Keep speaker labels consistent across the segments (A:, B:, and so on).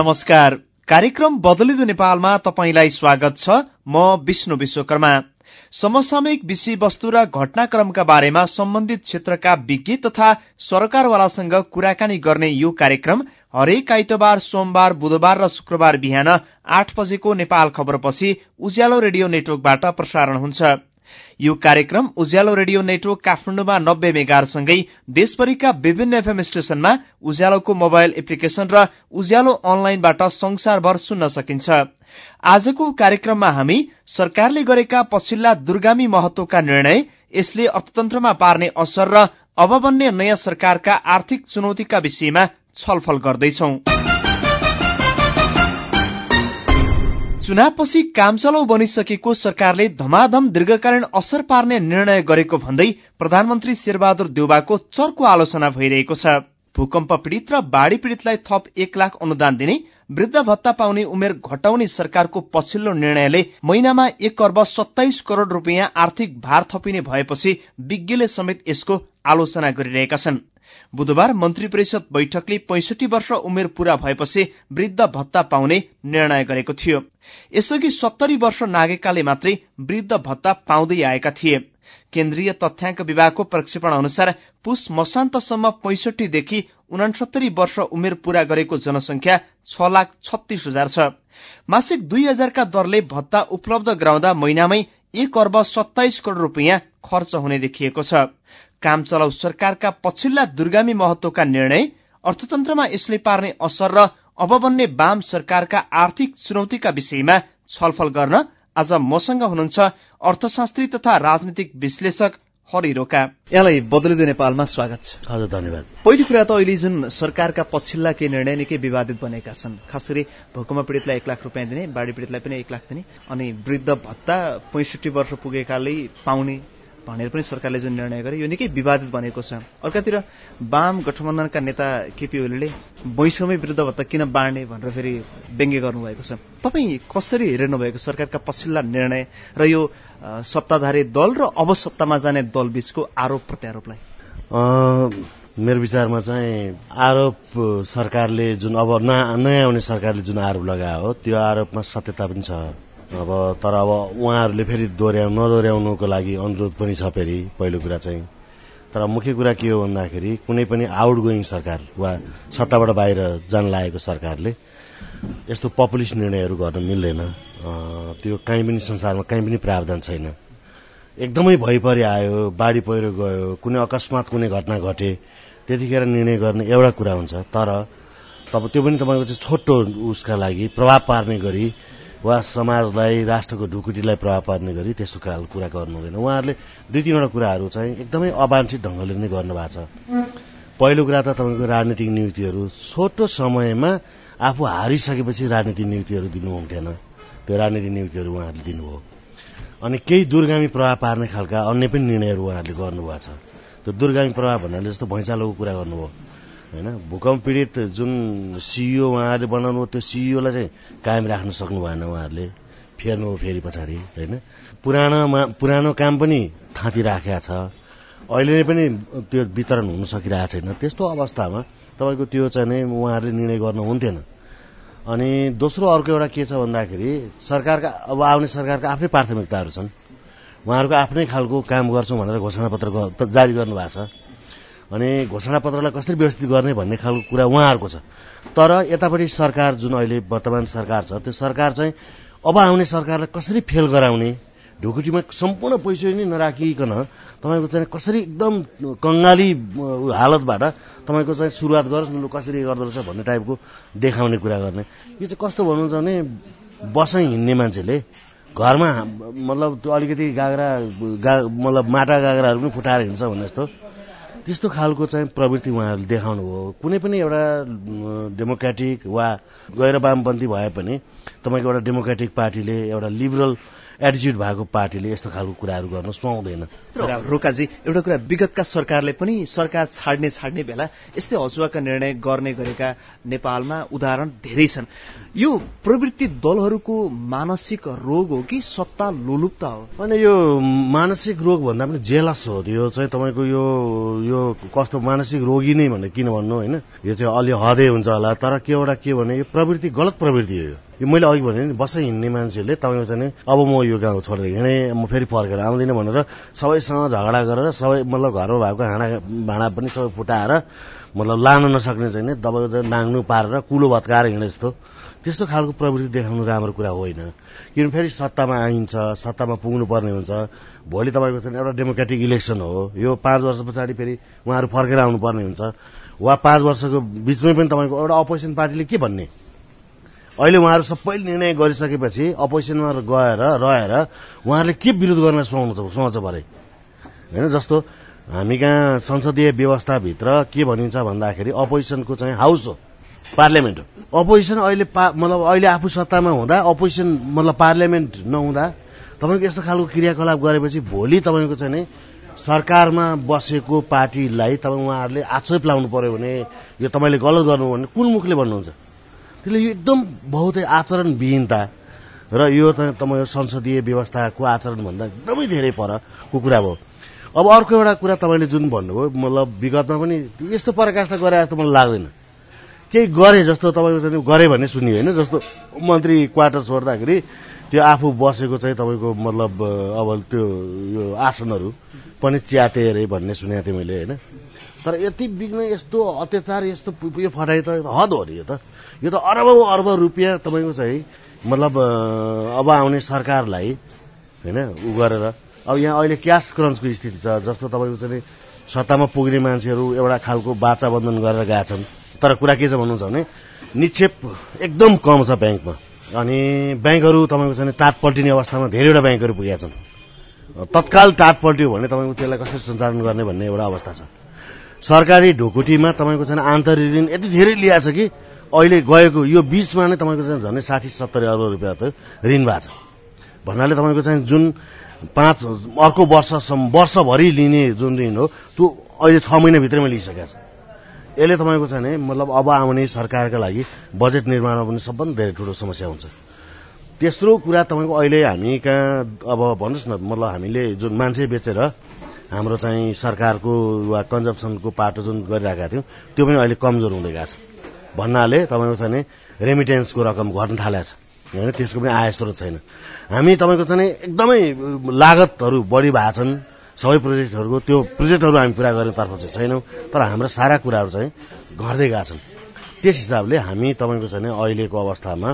A: नमस्कार। कार्यक्रम बदलिदो नेपालमा तपाईंलाई स्वागत छ। म विष्णु विश्वकर्मा। समसामयिक विषयवस्तु र घटनाक्रमका बारेमा सम्बन्धित क्षेत्रका विज्ञ तथा सरकारवालासँग कुराकानी गर्ने यो कार्यक्रम हरेक आइतबार, सोमबार, बुधबार र शुक्रबार बिहान 8 बजेको नेपाल खबरपछि उज्यालो रेडियो नेटवर्कबाट प्रसारण हुन्छ। यो कार्यक्रम उज्यालो रेडियो नेटवर्क काठमाडौँमा 90 मेगाहरुसँगै देशभरिका विभिन्न एफएम स्टेशनमा उज्यालोको मोबाइल एप्लिकेशन र उज्यालो अनलाइनबाट संसारभर सुन्न सकिन्छ। आजको कार्यक्रममा हामी सरकारले गरेका पछिल्ला दूरगामी महत्वका निर्णय, यसले अर्थतन्त्रमा पार्ने असर र अब बन्ने नयाँ सरकारका आर्थिक चुनौतीका विषयमा छलफल गर्दैछौं। चुनावपछि कामचलाउ बनिसकेको सरकारले धमाधम दीर्घकालीन असर पार्ने निर्णय गरेको भन्दै प्रधानमन्त्री शेरबहादुर देउवाको चर्को आलोचना भइरहेको छ। भूकम्प पीड़ित र बाढ़ी पीड़ितलाई थप 1 लाख अनुदान दिने, वृद्ध भत्ता पाउने उमेर घटाउने सरकारको पछिल्लो निर्णयले महिनामा 1 अर्ब 27 करोड़ रुपियाँ आर्थिक भार थपिने भएपछि विज्ञले समेत यसको आलोचना गरिरहेका छन्। बुधबार मन्त्री परिषद बैठकले 65 वर्ष उमेर पूरा भएपछि वृद्ध भत्ता पाउने निर्णय गरेको थियो। यसअघि 70 वर्ष नागेकाले मात्रै वृद्ध भत्ता पाउँदै आएका थिए। केन्द्रीय तथ्याङ्क विभागको प्रक्षेपण अनुसार पुष मसान्तसम्म 65 देखि 69 वर्ष उमेर पूरा गरेको जनसंख्या 6,36,000 छ। मासिक 2000 का दरले भत्ता उपलब्ध गराउँदा महिनामै 1 अर्ब 27 करोड़ रुपियाँ खर्च हुने देखिएको छ। काम चलाउ सरकारका पछिल्ला दूरगामी महत्वका निर्णय, अर्थतन्त्रमा यसले पार्ने असर र अब बन्ने वाम सरकारका आर्थिक चुनौतीका विषयमा छलफल गर्न आज मसँग हुनुहुन्छ अर्थशास्त्री तथा राजनीतिक विश्लेषक हरि रोका। यहाँलाई बदलिदो नेपालमा स्वागत छ।
B: हजुर, धन्यवाद।
A: पहिलो कुरा त अहिले जुन सरकारका पछिल्ला केही निर्णय निकै विवादित बनेका छन्। खास गरी भूकम्प पीड़ितलाई 1 लाख रुपियाँ दिने, बाढ़ी पीड़ितलाई पनि 1 लाख दिने, अनि वृद्ध भत्ता 65 वर्ष पुगेकाले पाउने भनेर पनि सरकारले जुन निर्णय गरे यो निकै विवादित बनेको छ। अर्कातिर वाम गठबन्धनका नेता केपी ओलीले वैषम्य वृद्ध भत्ता किन बाँड्ने भनेर फेरि व्यङ्ग्य गर्नुभएको छ। तपाईँ कसरी हेर्नु भएको सरकारका पछिल्ला निर्णय र यो सत्ताधारी दल र अब सत्तामा जाने दल बीचको आरोप प्रत्यारोपलाई?
B: मेरो विचारमा चाहिँ आरोप सरकारले जुन अब नयाँ आउने सरकारले जुन आरोप लगायो त्यो आरोपमा सत्यता पनि छ। तर अब उहाँहरूले फेरि नदोर्याउनुको लागि अनुरोध पनि छ फेरि पहिलो कुरा चाहिँ। तर मुख्य कुरा के हो भन्दाखेरि कुनै पनि आउटगोइङ सरकार वा सत्ताबाट बाहिर जान लागेको सरकारले यस्तो पपुलिस्ट निर्णयहरू गर्न मिल्दैन। त्यो कहीँ पनि संसारमा कहीँ पनि प्रावधान छैन। एकदमै भइपरि आयो, बाढी पहिरो गयो, कुनै अकस्मात कुनै घटना घटे, त्यतिखेर निर्णय गर्ने एउटा कुरा हुन्छ। तर त्यो पनि तपाईँको चाहिँ छोटो उसका लागि प्रभाव पार्ने गरी वा समाजलाई, राष्ट्रको ढुकुटीलाई प्रभाव पार्ने गरी त्यस्तो खालको कुरा गर्नु हुँदैन। उहाँहरूले 2-3 कुराहरू चाहिँ एकदमै अवांछित ढङ्गले नै गर्नुभएको छ। पहिलो कुरा त तपाईँको राजनीतिक नियुक्तिहरू छोटो समयमा आफू हारिसकेपछि राजनीतिक नियुक्तिहरू दिनु हुन्थेन। त्यो राजनीतिक नियुक्तिहरू उहाँहरूले दिनुभयो। अनि केही दूरगामी प्रभाव पार्ने खालका अन्य पनि निर्णयहरू उहाँहरूले गर्नुभएको छ। त्यो दूरगामी प्रभाव भन्नाले जस्तो भैँचालोको कुरा गर्नुभयो हैन। भूकम्प पीड़ित जुन सीईओ उहाँहरूले बनाउनु त्यो सीईओलाई चाहिँ कायम राख्न सक्नु भएन। उहाँहरूले फेर्नु फेरि पछाडि हैन। पुरानो काम पनि थाँती राखेका छ। अहिले नै पनि त्यो वितरण हुन सकिरहेको छैन। त्यस्तो अवस्थामा तपाईँको त्यो चाहिँ नै उहाँहरूले निर्णय गर्नु हुन्थेन। अनि दोस्रो अर्को एउटा के छ भन्दाखेरि सरकारका अब आउने सरकारका आफ्नै प्राथमिकताहरू छन्। उहाँहरूको आफ्नै खालको काम गर्छौँ भनेर घोषणापत्र जारी गर्नुभएको छ। अनि घोषणापत्रलाई कसरी व्यवस्थित गर्ने भन्ने खालको कुरा उहाँहरूको छ। तर यतापट्टि सरकार जुन अहिले वर्तमान सरकार छ त्यो सरकार चाहिँ अब आउने सरकारलाई कसरी फेल गराउने, ढुकुटीमा सम्पूर्ण पैसा नै नराखिकन तपाईँको चाहिँ कसरी एकदम कङ्गाली हालतबाट तपाईँको चाहिँ सुरुवात गरोस् न कसरी गर्दो रहेछ भन्ने टाइपको देखाउने कुरा गर्ने। यो चाहिँ कस्तो भन्नुहुन्छ भने बसै हिँड्ने मान्छेले घरमा मतलब त्यो अलिकति मतलब माटा गाग्राहरू पनि फुटाएर हिँड्छ भन्ने जस्तो त्यस्तो खालको चाहिँ प्रवृत्ति उहाँहरूले देखाउनु हो। कुनै पनि एउटा डेमोक्रेटिक वा गैर वामपन्थी भए पनि तपाईँको एउटा डेमोक्रेटिक पार्टीले एउटा लिबरल एटिच्युड भएको पार्टीले यस्तो खालको कुराहरू गर्न सुहाउँदैन।
A: रोकाजी, एउटा कुरा विगतका सरकारले पनि सरकार छाड्ने बेला यस्तै हजुरका निर्णय गर्ने गरेका नेपालमा उदाहरण धेरै छन्। यो प्रवृत्ति दलहरूको मानसिक रोग हो कि सत्ता लोलुपता हो?
B: अनि यो मानसिक रोग भन्दा पनि जेलस हो। यो चाहिँ तपाईँको यो कस्तो मानसिक रोगी नै भने किन भन्नु होइन, यो चाहिँ अलि हदै हुन्छ होला। तर के भने यो प्रवृत्ति गलत प्रवृत्ति हो। यो मैले अघि भने नि बस्दै हिँड्ने मान्छेहरूले तपाईँको चाहिँ अब म यो गाउँ छोडेर हिँडेँ, म फेरि फर्केर आउँदिनँ भनेर सबैसँग झगडा गरेर सबै मतलब घरमा भएको भाँडा पनि सबै फुटाएर मतलब लान नसक्ने चाहिँ तपाईँको चाहिँ नाङ्नु पारेर कुलो भत्काएर हिँडे जस्तो त्यस्तो खालको प्रवृत्ति देखाउनु राम्रो कुरा होइन। किन फेरि सत्तामा आइन्छ, सत्तामा पुग्नु पर्ने हुन्छ। भोलि तपाईँको चाहिँ एउटा डेमोक्रेटिक इलेक्सन हो, यो 5 वर्ष पछाडि फेरि उहाँहरू फर्केर आउनुपर्ने हुन्छ। वा 5 वर्षको बिचमै पनि तपाईँको एउटा अपोजिसन पार्टीले के भन्ने, अहिले उहाँहरू सबै निर्णय गरिसकेपछि अपोजिसनमा रहेर उहाँहरूले के विरोध गर्न सोच परे होइन। जस्तो हामी कहाँ संसदीय व्यवस्थाभित्र के भनिन्छ भन्दाखेरि अपोजिसनको चाहिँ हाउस हो, पार्लियामेन्ट हो। अपोजिसन अहिले मतलब अहिले आफू सत्तामा हुँदा अपोजिसन मतलब पार्लियामेन्ट नहुँदा तपाईँको यस्तो खालको क्रियाकलाप गरेपछि भोलि तपाईँको चाहिँ नि सरकारमा बसेको पार्टीलाई तपाईँ उहाँहरूले आक्षेप लाउनु पर्यो भने यो तपाईँले गलत गर्नु भने कुन मुखले भन्नुहुन्छ? त्यसले यो एकदम बहुतै आचरणविहीनता र यो त तपाईँको संसदीय व्यवस्थाको आचरणभन्दा एकदमै धेरै परको कुरा भयो। अब अर्को एउटा कुरा तपाईँले जुन भन्नुभयो मतलब विगतमा पनि यस्तो पराकाष्ठा गरे जस्तो मलाई लाग्दैन। केही गरे जस्तो तपाईँको चाहिँ गरे भन्ने सुनियो होइन। जस्तो मन्त्री क्वार्टर छोड्दाखेरि त्यो आफू बसेको चाहिँ तपाईँको मतलब अब त्यो यो आसनहरू पनि च्याते अरे भन्ने सुनेको थिएँ मैले होइन। तर यति बिग्न यस्तो अत्याचार यस्तो यो फटाइ त हद हो नि। यो त अर्ब रुपियाँ तपाईँको चाहिँ मतलब अब आउने सरकारलाई होइन उ गरेर अब यहाँ अहिले क्यास क्रन्चको स्थिति छ। जस्तो तपाईँको चाहिँ सत्तामा पुग्ने मान्छेहरू एउटा खालको बाचा बन्धन गरेर गएका छन्। तर कुरा के छ भन्नुहुन्छ भने निक्षेप एकदम कम छ ब्याङ्कमा। अनि ब्याङ्कहरू तपाईँको चाहिँ टाट पल्टिने अवस्थामा धेरैवटा ब्याङ्कहरू पुगेका छन्। तत्काल टाट पल्ट्यो भने तपाईँको त्यसलाई कसरी सञ्चालन गर्ने भन्ने एउटा अवस्था छ। सरकारी ढुकुटीमा तपाईँको चाहिँ आन्तरिक ऋण यति धेरै लिएको छ कि अहिले गएको यो बीचमा नै तपाईँको चाहिँ झन्डै 60-70 अर्ब रुपियाँ त ऋण भएको छ भन्नाले तपाईँको चाहिँ जुन अर्को वर्षभरि लिने जुन ऋण हो त्यो अहिले 6 महिनाभित्रमै लिइसकेको छ। यसले तपाईँको चाहिँ मतलब अब आउने सरकारका लागि बजेट निर्माणमा पनि सबभन्दा धेरै ठुलो समस्या हुन्छ। तेस्रो कुरा तपाईँको अहिले हामी कहाँ अब भन्नुहोस् न मतलब हामीले जुन मान्छे बेचेर हाम्रो चाहिँ सरकारको वा कन्जम्सनको पाटो जुन गरिरहेका थियौँ त्यो पनि अहिले कमजोर हुँदै गएको छ भन्नाले तपाईँको चाहिँ रेमिटेन्सको रकम घट्न थालेको छ होइन। त्यसको पनि आय स्रोत छैन। हामी तपाईँको चाहिँ एकदमै लागतहरू बढी भएको छन् सबै प्रोजेक्टहरूको। त्यो प्रोजेक्टहरू हामी पुरा गर्नेतर्फ चाहिँ छैनौँ। तर हाम्रो सारा कुराहरू चाहिँ घट्दै गएका छन्। त्यस हिसाबले हामी तपाईँको चाहिँ अहिलेको अवस्थामा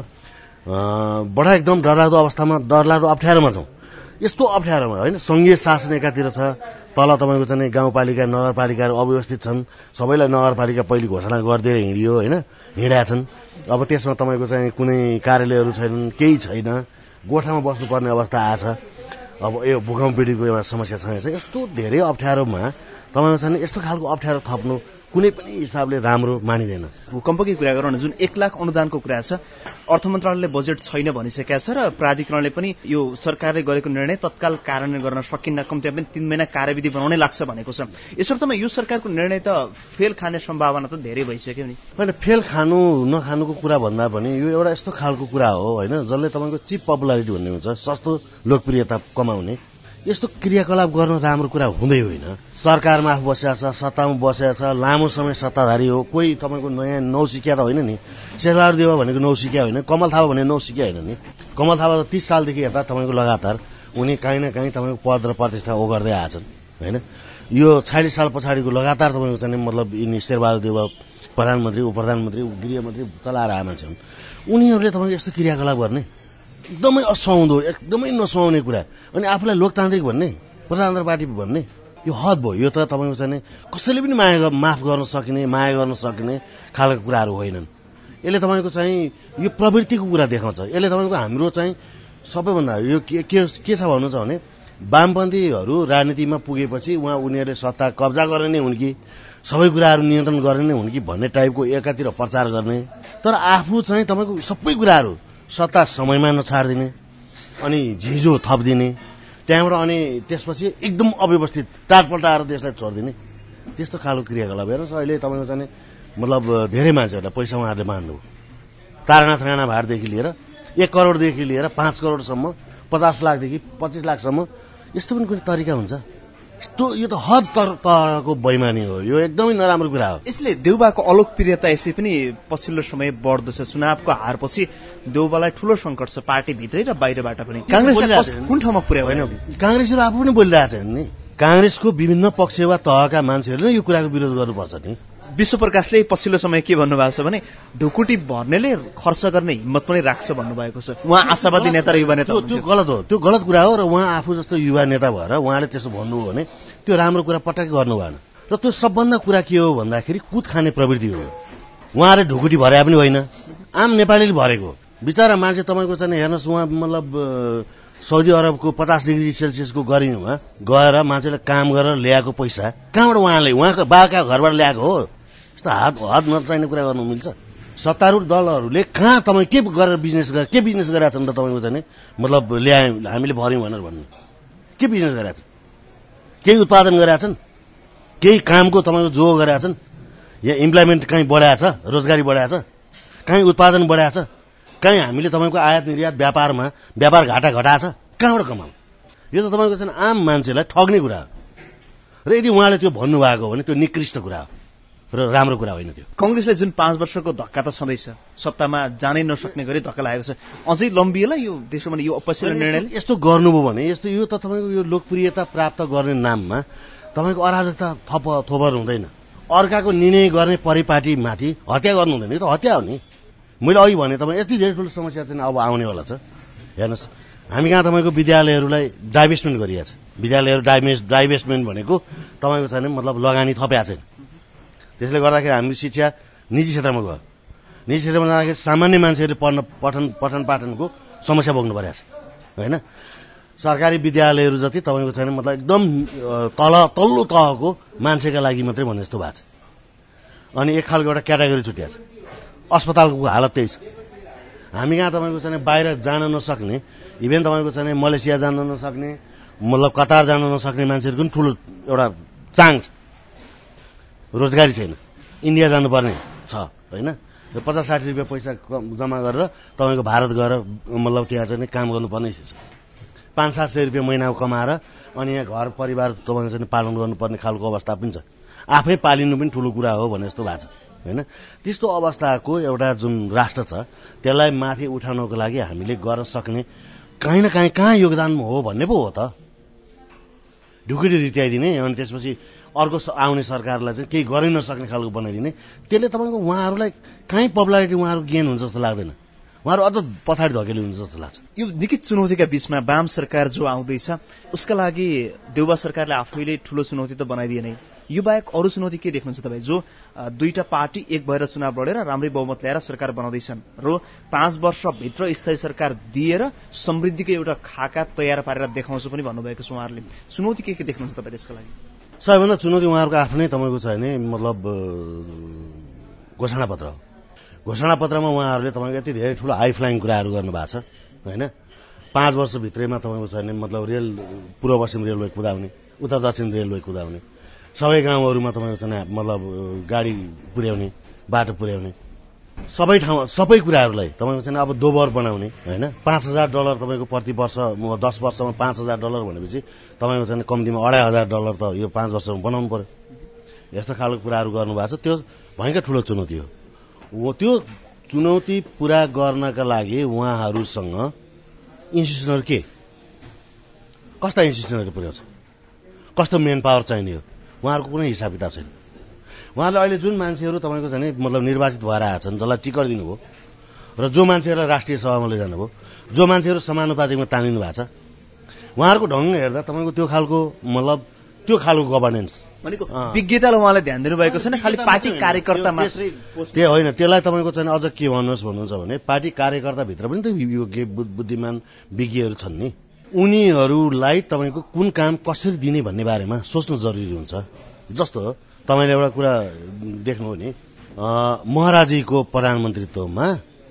B: बडा एकदम डरलाग्दो अवस्थामा डरलाग्दो अप्ठ्यारोमा छौँ। यस्तो अप्ठ्यारोमा होइन सङ्घीय शासन एकातिर छ, तल तपाईँको चाहिँ गाउँपालिका नगरपालिकाहरू अव्यवस्थित छन्। सबैलाई नगरपालिका पहिले घोषणा गरिदिएर हिँडियो होइन, हिँडेका छन्। अब त्यसमा तपाईँको चाहिँ कुनै कार्यालयहरू छैनन्, केही छैन, गोठामा बस्नुपर्ने अवस्था आएछ। अब यो भूकम्प पीडितको एउटा समस्या छ। यस्तो धेरै अप्ठ्यारोमा तपाईँको चाहिँ यस्तो खालको अप्ठ्यारो थप्नु कुनै पनि हिसाबले राम्रो मानिँदैन।
A: भूकम्पकै कुरा गरौँ न, जुन 1 लाख अनुदानको कुरा छ, अर्थ मन्त्रालयले बजेट छैन भनिसकेका छ र प्राधिकरणले पनि यो सरकारले गरेको निर्णय तत्काल कार्यान्वयन गर्न सकिन्न, कम्तीमा पनि 3 महिना कार्यविधि बनाउनै लाग्छ भनेको छ। यसर्थमा यो सरकारको निर्णय त फेल खाने सम्भावना त धेरै भइसक्यो नि।
B: होइन, फेल खानु नखानुको कुरा भन्दा पनि यो एउटा यस्तो खालको कुरा हो होइन जसले तपाईँको चिप पपुलारिटी भन्ने हुन्छ, सस्तो लोकप्रियता कमाउने। यस्तो क्रियाकलाप गर्न राम्रो कुरा हुँदै होइन। सरकारमा आफू बसेको छ, सत्तामा बसेको छ, लामो समय सत्ताधारी हो, कोही तपाईँको नयाँ नौसिकिया त होइन नि। शेरबहादुर देउवा भनेको नौसिकिया होइन, कमल थापा भने नौसिकिया होइन नि। कमल थापा त 30 सालदेखि यता तपाईँको लगातार उनी काहीँ न काहीँ तपाईँको पद र प्रतिष्ठा ओगर्दै आएछन् होइन। यो 46 साल पछाडिको लगातार तपाईँको चाहिँ मतलब यिनी शेरबहादुर देउवा प्रधानमन्त्री, उपप्रधानमन्त्री, गृहमन्त्री चलाएर आए मान्छे हुन्। उनीहरूले तपाईँको यस्तो क्रियाकलाप गर्ने एकदमै असुहाउँदो, एकदमै नसुहाउने कुरा। अनि आफूलाई लोकतान्त्रिक भन्ने, प्रजातन्त्र पार्टी भन्ने, यो हद भयो। यो त तपाईँको चाहिँ कसैले पनि माफ गर्न सकिने, माया गर्न सकिने खालका कुराहरू होइनन्। यसले तपाईँको चाहिँ यो प्रवृत्तिको कुरा देखाउँछ। यसले तपाईँको हाम्रो चाहिँ सबैभन्दा यो के छ भन्नु छ भने वामपन्थीहरू राजनीतिमा पुगेपछि उनीहरूले सत्ता कब्जा गर्ने नै हुन् कि सबै कुराहरू नियन्त्रण गर्ने नै हुन् कि भन्ने टाइपको एकातिर प्रचार गर्ने। तर आफू चाहिँ तपाईँको सबै कुराहरू सत्ता समयमा नछाडिदिने, अनि झिझो थपिदिने, त्यहाँबाट अनि त्यसपछि एकदम अव्यवस्थित टाटपल्ट आएर देशलाई छोडिदिने, त्यस्तो खालको क्रियाकलाप हेर्नुहोस्। अहिले तपाईँको चाहिँ मतलब धेरै मान्छेहरूलाई पैसा उहाँहरूले मान्नु, तारानाथ राणा भाटदेखि लिएर 1 करोडदेखि लिएर 5 करोडसम्म, 50 लाखदेखि 25 लाखसम्म, यस्तो पनि कुनै तरिका हुन्छ? यो त हद तरको बैमानी हो, यो एकदमै नराम्रो कुरा हो।
A: यसले देउबाको अलोकप्रियता यसै पनि पछिल्लो समय बढ्दो छ। चुनावको हारपछि देउबालाई ठूलो संकट छ, पार्टीभित्रै र बाहिरबाट पनि। कांग्रेसले कुन ठाउँमा पुर्यायो?
B: होइन, कांग्रेसहरू आफू पनि बोलिरहेछ नि। कांग्रेसको विभिन्न पक्ष वा तहका मान्छेहरूले यो कुराको विरोध गर्नुपर्छ नि।
A: विश्वप्रकाशले पछिल्लो समय के भन्नुभएको छ भने ढुकुटी भर्नेले खर्च गर्ने हिम्मत पनि राख्छ भन्नुभएको छ। उहाँ आशावादी नेता र युवा नेता।
B: त्यो गलत हो, त्यो गलत कुरा हो। र उहाँ आफू जस्तो युवा नेता भएर उहाँले त्यसो भन्नुभयो भने त्यो राम्रो कुरा पटक्कै गर्नु भएन। र त्यो सबभन्दा कुरा के हो भन्दाखेरि कुद खाने प्रवृत्ति हो। उहाँले ढुकुटी भरे पनि होइन, आम नेपालीले भरेको बिचारा मान्छे। तपाईँको चाहिँ हेर्नुहोस्, उहाँ मतलब साउदी अरबको 50 डिग्री सेल्सियसको गर्मीमा गएर मान्छेले काम गरेर ल्याएको पैसा कहाँबाट उहाँले उहाँको बाका घरबाट ल्याएको हो? यस्तो हात नचाहिने कुरा गर्नु मिल्छ? सत्तारूढ दलहरूले कहाँ तपाईँ के गरेर बिजनेस गरेका छन् त? तपाईँको चाहिँ मतलब ल्याए हामीले भर्यौँ भनेर भन्ने के बिजनेस गरेका छन्? केही उत्पादन गरेका छन्? केही कामको तपाईँको जो गरेका छन्? या इम्प्लोइमेन्ट कहीँ बढाएको छ? रोजगारी बढाएको छ? कहीँ उत्पादन बढाएको छ? कहीँ हामीले तपाईँको आयात निर्यात व्यापार घाटा घटाएको छ? कहाँबाट कमाउँ? यो त तपाईँको चाहिँ आम मान्छेलाई ठग्ने कुरा हो। र यदि उहाँले त्यो भन्नुभएको हो भने त्यो निकृष्ट कुरा हो र राम्रो कुरा होइन। त्यो
A: कांग्रेसले जुन 5 वर्षको धक्का त छँदैछ, सत्तामा जानै नसक्ने गरी धक्का लागेको छ, अझै लम्बिएला यो देशमा यो पछिल्लो निर्णयले?
B: यस्तो गर्नुभयो भने यो त तपाईँको यो लोकप्रियता प्राप्त गर्ने नाममा तपाईँको अराजकता थोपर हुँदैन। अर्काको निर्णय गर्ने परिपाटीमाथि हत्या गर्नु हुँदैन। यो त हत्या हो नि। मैले अघि भने तपाईँ यति धेरै ठुलो समस्या चाहिँ अब आउनेवाला छ। हेर्नुहोस्, हामी कहाँ तपाईँको विद्यालयहरूलाई डाइभेस्टमेन्ट गरिएको छ। विद्यालयहरू डाइभेस्टमेन्ट भनेको तपाईँको छैन मतलब लगानी थपेको छैन। त्यसले गर्दाखेरि हाम्रो शिक्षा निजी क्षेत्रमा गयो। निजी क्षेत्रमा जाँदाखेरि सामान्य मान्छेहरूले पठन पाठनको समस्या भोग्नु परेको छ होइन। सरकारी विद्यालयहरू जति तपाईँको छैन मतलब एकदम तल्लो तहको मान्छेका लागि मात्रै भन्ने जस्तो भएको छ। अनि एक खालको एउटा क्याटेगोरी छुट्याएको छ। अस्पतालको हालत त्यही छ। हामी कहाँ तपाईँको चाहिँ बाहिर जान नसक्ने, इभेन तपाईँको चाहिँ मलेसिया जान नसक्ने, मतलब कतार जान नसक्ने मान्छेहरूको पनि ठुलो एउटा चाङ छ। रोजगारी छैन, इन्डिया जानुपर्ने छ होइन। 50-60 रुपियाँ पैसा जम्मा गरेर तपाईँको भारत गएर मतलब त्यहाँ चाहिँ काम गर्नुपर्ने छ। 500-700 रुपियाँ महिनाको कमाएर अनि यहाँ घर परिवार तपाईँको चाहिँ पालन गर्नुपर्ने खालको अवस्था पनि छ। आफै पालिनु पनि ठुलो कुरा हो भने जस्तो भएको छ होइन। त्यस्तो अवस्थाको एउटा जुन राष्ट्र छ त्यसलाई माथि उठाउनको लागि हामीले गर्न सक्ने कहीँ न कहाँ योगदान हो भन्ने पो हो त। ढुकुटी रित्याइदिने अनि त्यसपछि अर्को आउने सरकारलाई चाहिँ केही गरै नसक्ने खालको बनाइदिने, त्यसले तपाईँको उहाँहरूलाई कहीँ पपुलारिटी उहाँहरू गेन हुन्छ जस्तो लाग्दैन। उहाँहरू अझ पछाडि धकेली हुन्छ जस्तो लाग्छ।
A: यो निकै चुनौतीका बीचमा वाम सरकार जो आउँदैछ उसका लागि देउबा सरकारले आफैले ठूलो चुनौती त बनाइदिए नै। यो बाहेक अरू चुनौती के देख्नुहुन्छ तपाईँ? जो दुईटा पार्टी एक भएर चुनाव लडेर राम्रै बहुमत ल्याएर सरकार बनाउँदैछन् र 5 वर्षभित्र स्थायी सरकार दिएर समृद्धिको एउटा खाका तयार पारेर देखाउँछु पनि भन्नुभएको छ उहाँहरूले। चुनौती के देख्नुहुन्छ तपाईँ त्यसको लागि?
B: सबैभन्दा चुनौती उहाँहरूको आफ्नै तपाईँको छ भने मतलब घोषणापत्र हो। घोषणापत्रमा उहाँहरूले तपाईँको यति धेरै ठुलो हाई फ्लाइङ कुराहरू गर्नुभएको छ होइन। 5 वर्षभित्रैमा तपाईँको छ भने मतलब रेल पूर्व पश्चिम रेलवे कुदाउने, उत्तर दक्षिण रेलवे कुदाउने, सबै गाउँहरूमा तपाईँको चाहिँ मतलब गाडी पुर्याउने, बाटो पुर्याउने, सबै ठाउँ सबै कुराहरूलाई तपाईँको चाहिँ अब दोबर बनाउने होइन। $5,000 तपाईँको प्रति वर्ष 10 वर्षमा $5,000 भनेपछि तपाईँको चाहिँ कम्तीमा $2,500 त यो 5 वर्षमा बनाउनु पर्यो। यस्तो खालको कुराहरू गर्नुभएको छ। त्यो भयङ्कर ठुलो चुनौती हो। त्यो चुनौती पुरा गर्नका लागि उहाँहरूसँग इन्स्टिट्युसनहरू के कस्ता इन्स्टिट्युसनहरू पुर्याउँछ, कस्तो मेन पावर चाहिने हो, उहाँहरूको कुनै हिसाब किताब छैन। उहाँले अहिले जुन मान्छेहरू तपाईँको चाहिँ मतलब निर्वाचित भएर आएछन्, जसलाई टिकट दिनुभयो र जो मान्छेहरूलाई राष्ट्रिय सभामा लैजानुभयो, जो मान्छेहरू समानुपातिकमा तानिनु भएको छ, उहाँहरूको ढङ्ग हेर्दा तपाईँको त्यो खालको गभर्नेन्स
A: भनेको विज्ञतालाई उहाँले ध्यान दिनुभएको छैन, खालि पार्टी कार्यकर्ता मात्रै।
B: त्यो होइन, त्यसलाई तपाईँको चाहिँ अझ के भन्नुहुन्छ भने पार्टी कार्यकर्ताभित्र पनि त योग्य बुद्धिमान विज्ञहरू छन् नि। उनीहरूलाई तपाईँको कुन काम कसरी दिने भन्ने बारेमा सोच्नु जरुरी हुन्छ। जस्तो तपाईँले एउटा कुरा देख्नु भने महाराजीको प्रधानमन्त्रीत्वमा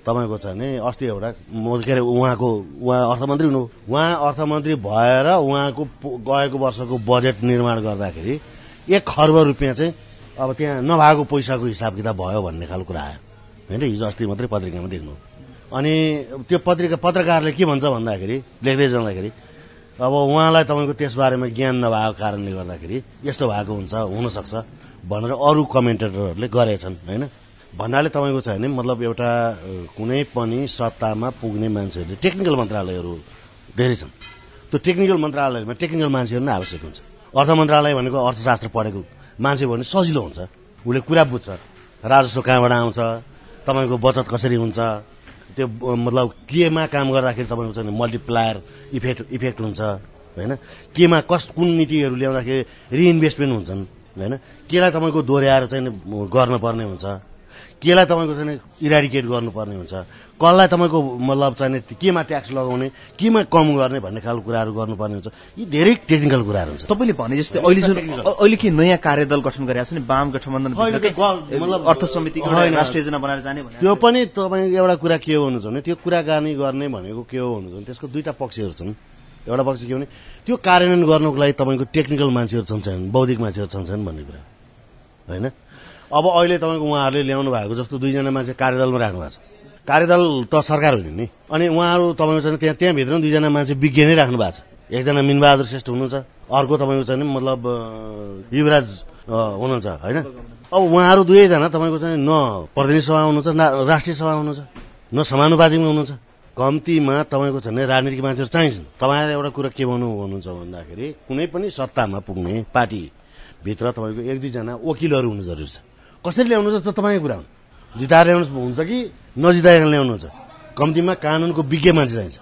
B: तपाईँको छ भने अस्ति एउटा के अरे उहाँ अर्थमन्त्री हुनु, उहाँ अर्थमन्त्री भएर उहाँको गएको वर्षको बजेट निर्माण गर्दाखेरि 1 खर्ब रुपियाँ चाहिँ अब त्यहाँ नभएको पैसाको हिसाब किताब भयो भन्ने खालको कुरा आयो होइन। हिजो अस्ति मात्रै पत्रिकामा देख्नु। अनि त्यो पत्रकारले के भन्छ भन्दाखेरि लेख्दै जाँदाखेरि अब उहाँलाई तपाईँको त्यसबारेमा ज्ञान नभएको कारणले गर्दाखेरि यस्तो भएको हुन्छ हुनसक्छ भनेर अरू कमेन्टेटरहरूले गरेछन् होइन। भन्नाले तपाईँको छ भने मतलब एउटा कुनै पनि सत्तामा पुग्ने मान्छेहरूले टेक्निकल मन्त्रालयहरू धेरै छन्। त्यो टेक्निकल मन्त्रालयमा टेक्निकल मान्छेहरू नै आवश्यक हुन्छ। अर्थ मन्त्रालय भनेको अर्थशास्त्र पढेको मान्छे भने सजिलो हुन्छ, उसले कुरा बुझ्छ, राजस्व कहाँबाट आउँछ, तपाईँको बचत कसरी हुन्छ, त्यो मतलब केमा काम गर्दाखेरि तपाईँको चाहिँ मल्टिप्लायर इफेक्ट हुन्छ होइन। केमा कुन नीतिहरू ल्याउँदाखेरि रिइन्भेस्टमेन्ट हुन्छन् होइन। केलाई तपाईँको दोहोऱ्याएर चाहिँ गर्नुपर्ने हुन्छ, केलाई तपाईँको चाहिँ इराडिकेट गर्नुपर्ने हुन्छ, कसलाई तपाईँको मतलब चाहिँ केमा ट्याक्स लगाउने, केमा कम गर्ने भन्ने खालको कुराहरू गर्नुपर्ने हुन्छ। यी धेरै टेक्निकल कुराहरू हुन्छ।
A: तपाईँले भने जस्तै अहिले के नयाँ कार्यदल गठन गरेको छ नि वाम गठबन्धन मतलब अर्थ समिति राष्ट्रिय योजना बनाएर जाने भने
B: त्यो पनि तपाईँ एउटा कुरा के हो हुनुहुन्छ भने त्यो कुराकानी गर्ने भनेको के हो हुनुहुन्छ भने त्यसको दुईटा पक्षहरू छन्। एउटा पक्ष के भने त्यो कार्यान्वयन गर्नुको लागि तपाईँको टेक्निकल मान्छेहरू छन्, बौद्धिक मान्छेहरू छन् भन्ने कुरा होइन। अब अहिले तपाईँको उहाँहरूले ल्याउनु भएको जस्तो 2 जना मान्छे कार्यदलमा राख्नु भएको छ। कार्यदल त सरकार होइन नि, अनि उहाँहरू तपाईँको चाहिँ त्यहाँभित्र 2 जना मान्छे विज्ञ नै राख्नु भएको छ। एकजना मिनबहादुर श्रेष्ठ हुनुहुन्छ, अर्को तपाईँको चाहिँ मतलब युवराज हुनुहुन्छ होइन। अब उहाँहरू 2 जना तपाईँको चाहिँ न प्रतिनिधि सभा हुनुहुन्छ, न राष्ट्रिय सभा हुनुहुन्छ, न समानुपातिकमा हुनुहुन्छ। कम्तीमा तपाईँको चाहिँ राजनीतिक मान्छेहरू चाहिन्छन्। तपाईँलाई एउटा कुरा के भन्नुहुन्छ भन्दाखेरि कुनै पनि सत्तामा पुग्ने पार्टीभित्र तपाईँको 1-2 जना वकिलहरू हुनु जरुरी छ। कसरी ल्याउनु छ त तपाईँको कुरा हो। जिताएर ल्याउनु हुन्छ कि नजिताएर ल्याउनुहुन्छ, कम्तीमा कानुनको विज्ञ मान्छे चाहिन्छ।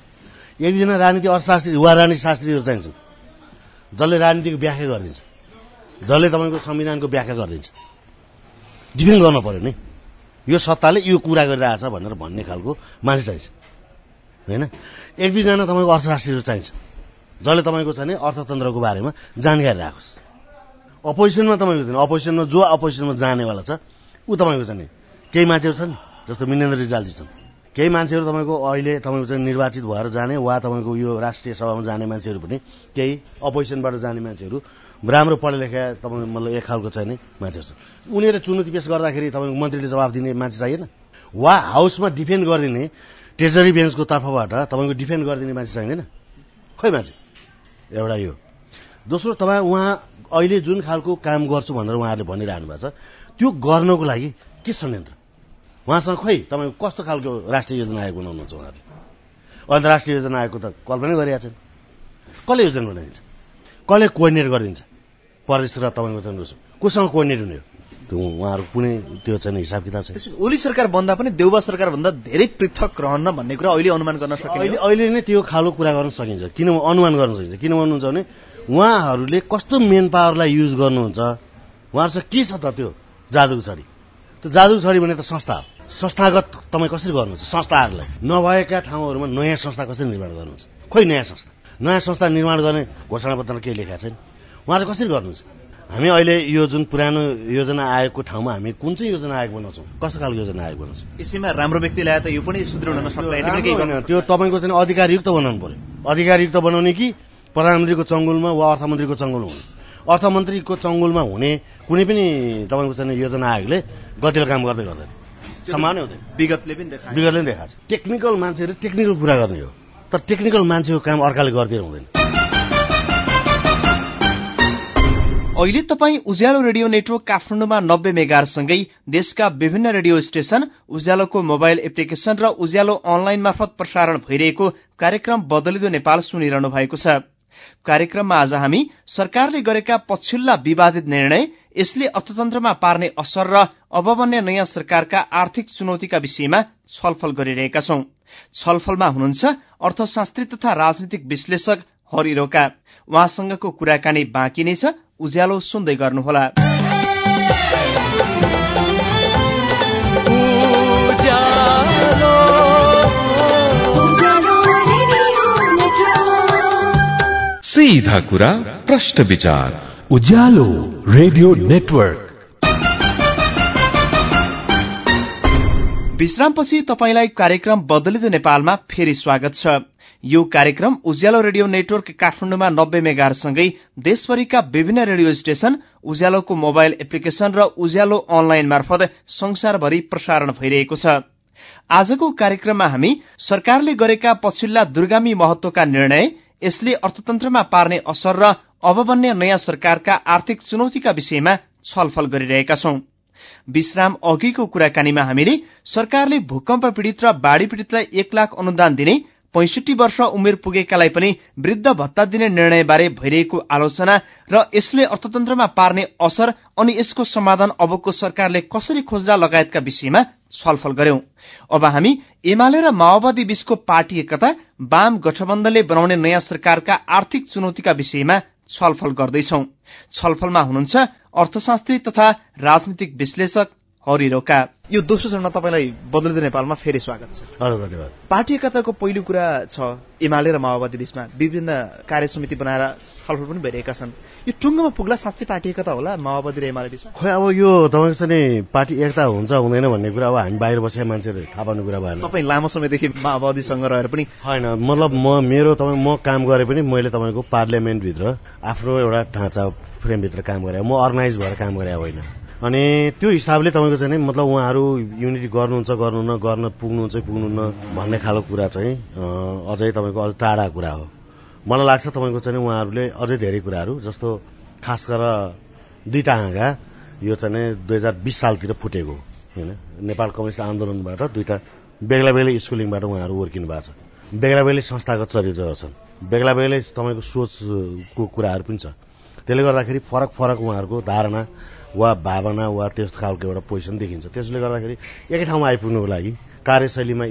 B: 1-2 जना राजनीति अर्थशास्त्री वा राजनीति शास्त्रीहरू चाहिन्छन्, जसले राजनीतिको व्याख्या गरिदिन्छ, जसले तपाईँको संविधानको व्याख्या गरिदिन्छ। डिफेन्ड गर्नु पर्यो नि, यो सत्ताले यो कुरा गरिरहेछ भनेर भन्ने खालको मान्छे चाहिन्छ होइन। 1-2 जना तपाईँको अर्थशास्त्रीहरू चाहिन्छ, जसले तपाईँको चाहिँ अर्थतन्त्रको बारेमा जानकारी राखोस्। अपोजिसनमा तपाईँको छैन, अपोजिसनमा जो अपोजिसनमा जानेवाला छ ऊ तपाईँको चाहिँ केही मान्छेहरू छन् जस्तो मिनेन्द्र रिजालजी छन्, केही मान्छेहरू तपाईँको अहिले तपाईँको चाहिँ निर्वाचित भएर जाने वा तपाईँको यो राष्ट्रिय सभामा जाने मान्छेहरू पनि केही अपोजिसनबाट जाने मान्छेहरू राम्रो पढे लेखा तपाईँको मतलब एक खालको चाहिँ मान्छेहरू छन्। उनीहरू चुनौती पेश गर्दाखेरि तपाईँको मन्त्रीले जवाफ दिने मान्छे चाहिएन, वा हाउसमा डिफेन्ड गरिदिने ट्रेजरी बेन्चको तर्फबाट तपाईँको डिफेन्ड गरिदिने मान्छे चाहिँदैन। खै मान्छे एउटा यो। दोस्रो तपाईँ उहाँ अहिले जुन खालको काम गर्छु भनेर उहाँहरूले भनिरहनु भएको छ त्यो गर्नको लागि के संयन्त्र उहाँसँग खै तपाईँको कस्तो खालको राष्ट्रिय योजना आयोग बनाउनुहुन्छ उहाँहरूले। अहिले राष्ट्रिय योजना आयोगको त कल्पना गरिरहेको छैन। कसले योजना बनाइदिन्छ, कसले कोअर्डिनेट गरिदिन्छ, प्रदेश र तपाईँको चाहिँ कोसँग कोअर्डिनेट हुने हो त्यो उहाँहरू कुनै त्यो चाहिँ हिसाब किताब छ।
A: ओली सरकार भन्दा पनि देउबा सरकार भन्दा धेरै पृथक रहन्न भन्ने कुरा अहिले अनुमान गर्न सकिन्छ।
B: अहिले नै त्यो खालको कुरा गर्न सकिन्छ, किन अनुमान गर्न सकिन्छ। किन भन्नुहुन्छ भने उहाँहरूले कस्तो मेन पावरलाई युज गर्नुहुन्छ, उहाँहरूसँग के छ त त्यो जादुको छडी। त्यो जादुको छडी भने त संस्था हो। संस्थागत तपाईँ कसरी गर्नुहुन्छ, संस्थाहरूलाई नभएका ठाउँहरूमा नयाँ संस्था कसरी निर्माण गर्नुहुन्छ। खोइ नयाँ संस्था निर्माण गर्ने घोषणापत्रमा केही लेखा छैन, उहाँहरूले कसरी गर्नुहुन्छ। हामी अहिले यो जुन पुरानो योजना आयोगको ठाउँमा हामी कुन चाहिँ योजना आयोग बनाउँछौँ, कस्तो खालको योजना आयोग बनाउँछौँ।
A: यसैमा राम्रो व्यक्ति ल्याए त यो पनि सुदृढ हुन सक्दैन।
B: त्यो तपाईँको चाहिँ अधिकारयुक्त बनाउनु पर्यो। अधिकारयुक्त बनाउने कि प्रधानमन्त्रीको चङ्गुलमा वा अर्थमन्त्रीको चङ्गुलमा हुने। अर्थमन्त्रीको चङ्गुलमा हुने कुनै पनि तपाईँको चाहिँ योजना आयोगले गतिलो काम गर्दै गर्दैन, सामान्य हुँदैन। विगतले पनि देखाएको छ। टेक्निकल मान्छेहरू टेक्निकल कुरा गर्ने हो, तर टेक्निकल मान्छेको काम अर्काले गरिदिनु हुँदैन।
A: अहिले तपाईँ उज्यालो रेडियो नेटवर्क काठमाडौँमा 90 मेगाहर्जसँगै देशका विभिन्न रेडियो स्टेशन, उज्यालोको मोबाइल एप्लिकेशन र उज्यालो अनलाइन मार्फत प्रसारण भइरहेको कार्यक्रम बदलिदो नेपाल सुनिरहनु भएको छ। कार्यक्रममा आज हामी सरकारले गरेका पछिल्ला विवादित निर्णय, यसले अर्थतन्त्रमा पार्ने असर र अब बन्ने नयाँ सरकारका आर्थिक चुनौतीका विषयमा छलफल गरिरहेका छौं। छलफलमा हुनुहुन्छ अर्थशास्त्री तथा राजनीतिक विश्लेषक हरि रोका। उहाँसँगको कुराकानी बाँकी नै छ, उज्यालो सुन्दै गर्नुहोला।
C: सीधा कुरा प्रश्न विचार,
D: उज्यालो रेडियो नेटवर्क।
A: विश्रामपछि तपाईंलाई कार्यक्रम बदलिँदो नेपालमा फेरि स्वागत छ। यो कार्यक्रम उज्यालो रेडियो नेटवर्क काठमाडौँमा 90 मेगाहरु सँगै देशभरिका विभिन्न रेडियो स्टेशन, उज्यालोको मोबाइल एप्लिकेशन र उज्यालो अनलाइन मार्फत संसारभरि प्रसारण भइरहेको छ। आजको कार्यक्रममा हामी सरकारले गरेका पछिल्ला दूरगामी महत्वका निर्णय, यसले अर्थतन्त्रमा पार्ने असर र अब बन्ने नयाँ सरकारका आर्थिक चुनौतीका विषयमा छलफल गरिरहेका छौं। विश्राम अघिको कुराकानीमा हामीले सरकारले भूकम्प पीड़ित र बाढ़ी पीड़ितलाई 1 लाख अनुदान दिने, 65 वर्ष उमेर पुगेकालाई पनि वृद्ध भत्ता दिने निर्णयबारे भइरहेको आलोचना र यसले अर्थतन्त्रमा पार्ने असर अनि यसको समाधान अबको सरकारले कसरी खोज्ला लगायतका विषयमा छलफल गर्यौं। अब हामी एमाले र माओवादी बीचको पार्टी एकता, वाम गठबन्धनले बनाउने नयाँ सरकारका आर्थिक चुनौतीका विषयमा छलफल गर्दैछौं। छलफलमा हुनुहुन्छ अर्थशास्त्री तथा राजनीतिक विश्लेषक हरि रोका। यो दोस्रो चरणमा तपाईलाई बदलिँदो नेपालमा फेरि स्वागत छ।
B: धन्यवाद।
A: पार्टी एकताको पहिलो कुरा छ, एमाले र माओवादी बीचमा विभिन्न कार्यसमिति बनाएर छलफल पनि भइरहेका छन्। यो टुङ्गोमा पुग्ला साँच्चै पार्टी एकता होला माओवादी र एमाले बीचमा?
B: खोइ अब यो तपाईको चाहिँ पार्टी एकता हुन्छ हुँदैन भन्ने कुरा अब हामी बाहिर बसेका मान्छेले थाहा पाउने कुरा भएन।
A: तपाईँ लामो समयदेखि माओवादीसँग रहेर पनि?
B: होइन, मतलब म काम गरे पनि मैले तपाईँको पार्लियामेन्टभित्र आफ्नो एउटा ढाँचा फ्रेमभित्र काम गरे, म अर्गनाइज भएर काम गरे होइन। अनि त्यो हिसाबले तपाईँको चाहिँ मतलब उहाँहरू युनिटी गर्नुहुन्छ गर्नुहुन्न, गर्न पुग्नुहुन्छ पुग्नुहुन्न भन्ने खालको कुरा चाहिँ अझै तपाईँको अलि टाढा कुरा हो। मलाई लाग्छ तपाईँको चाहिँ उहाँहरूले अझै धेरै कुराहरू जस्तो खास गरेर दुईटा हाँगा यो चाहिँ 2020 सालतिर फुटेको होइन, नेपाल कम्युनिस्ट आन्दोलनबाट दुईटा बेग्ला बेग्लै स्कुलिङबाट उहाँहरू हुर्किनु भएको छ। बेग्ला बेग्लै संस्थागत चरित्रहरू छन्, बेग्ला बेग्लै तपाईँको सोचको कुराहरू पनि छ। त्यसले गर्दाखेरि फरक फरक उहाँहरूको धारणा वा भावना वा त्यस्तो खालको एउटा पोजिसन देखिन्छ। त्यसले गर्दाखेरि एकै ठाउँमा आइपुग्नुको लागि, कार्यशैलीमा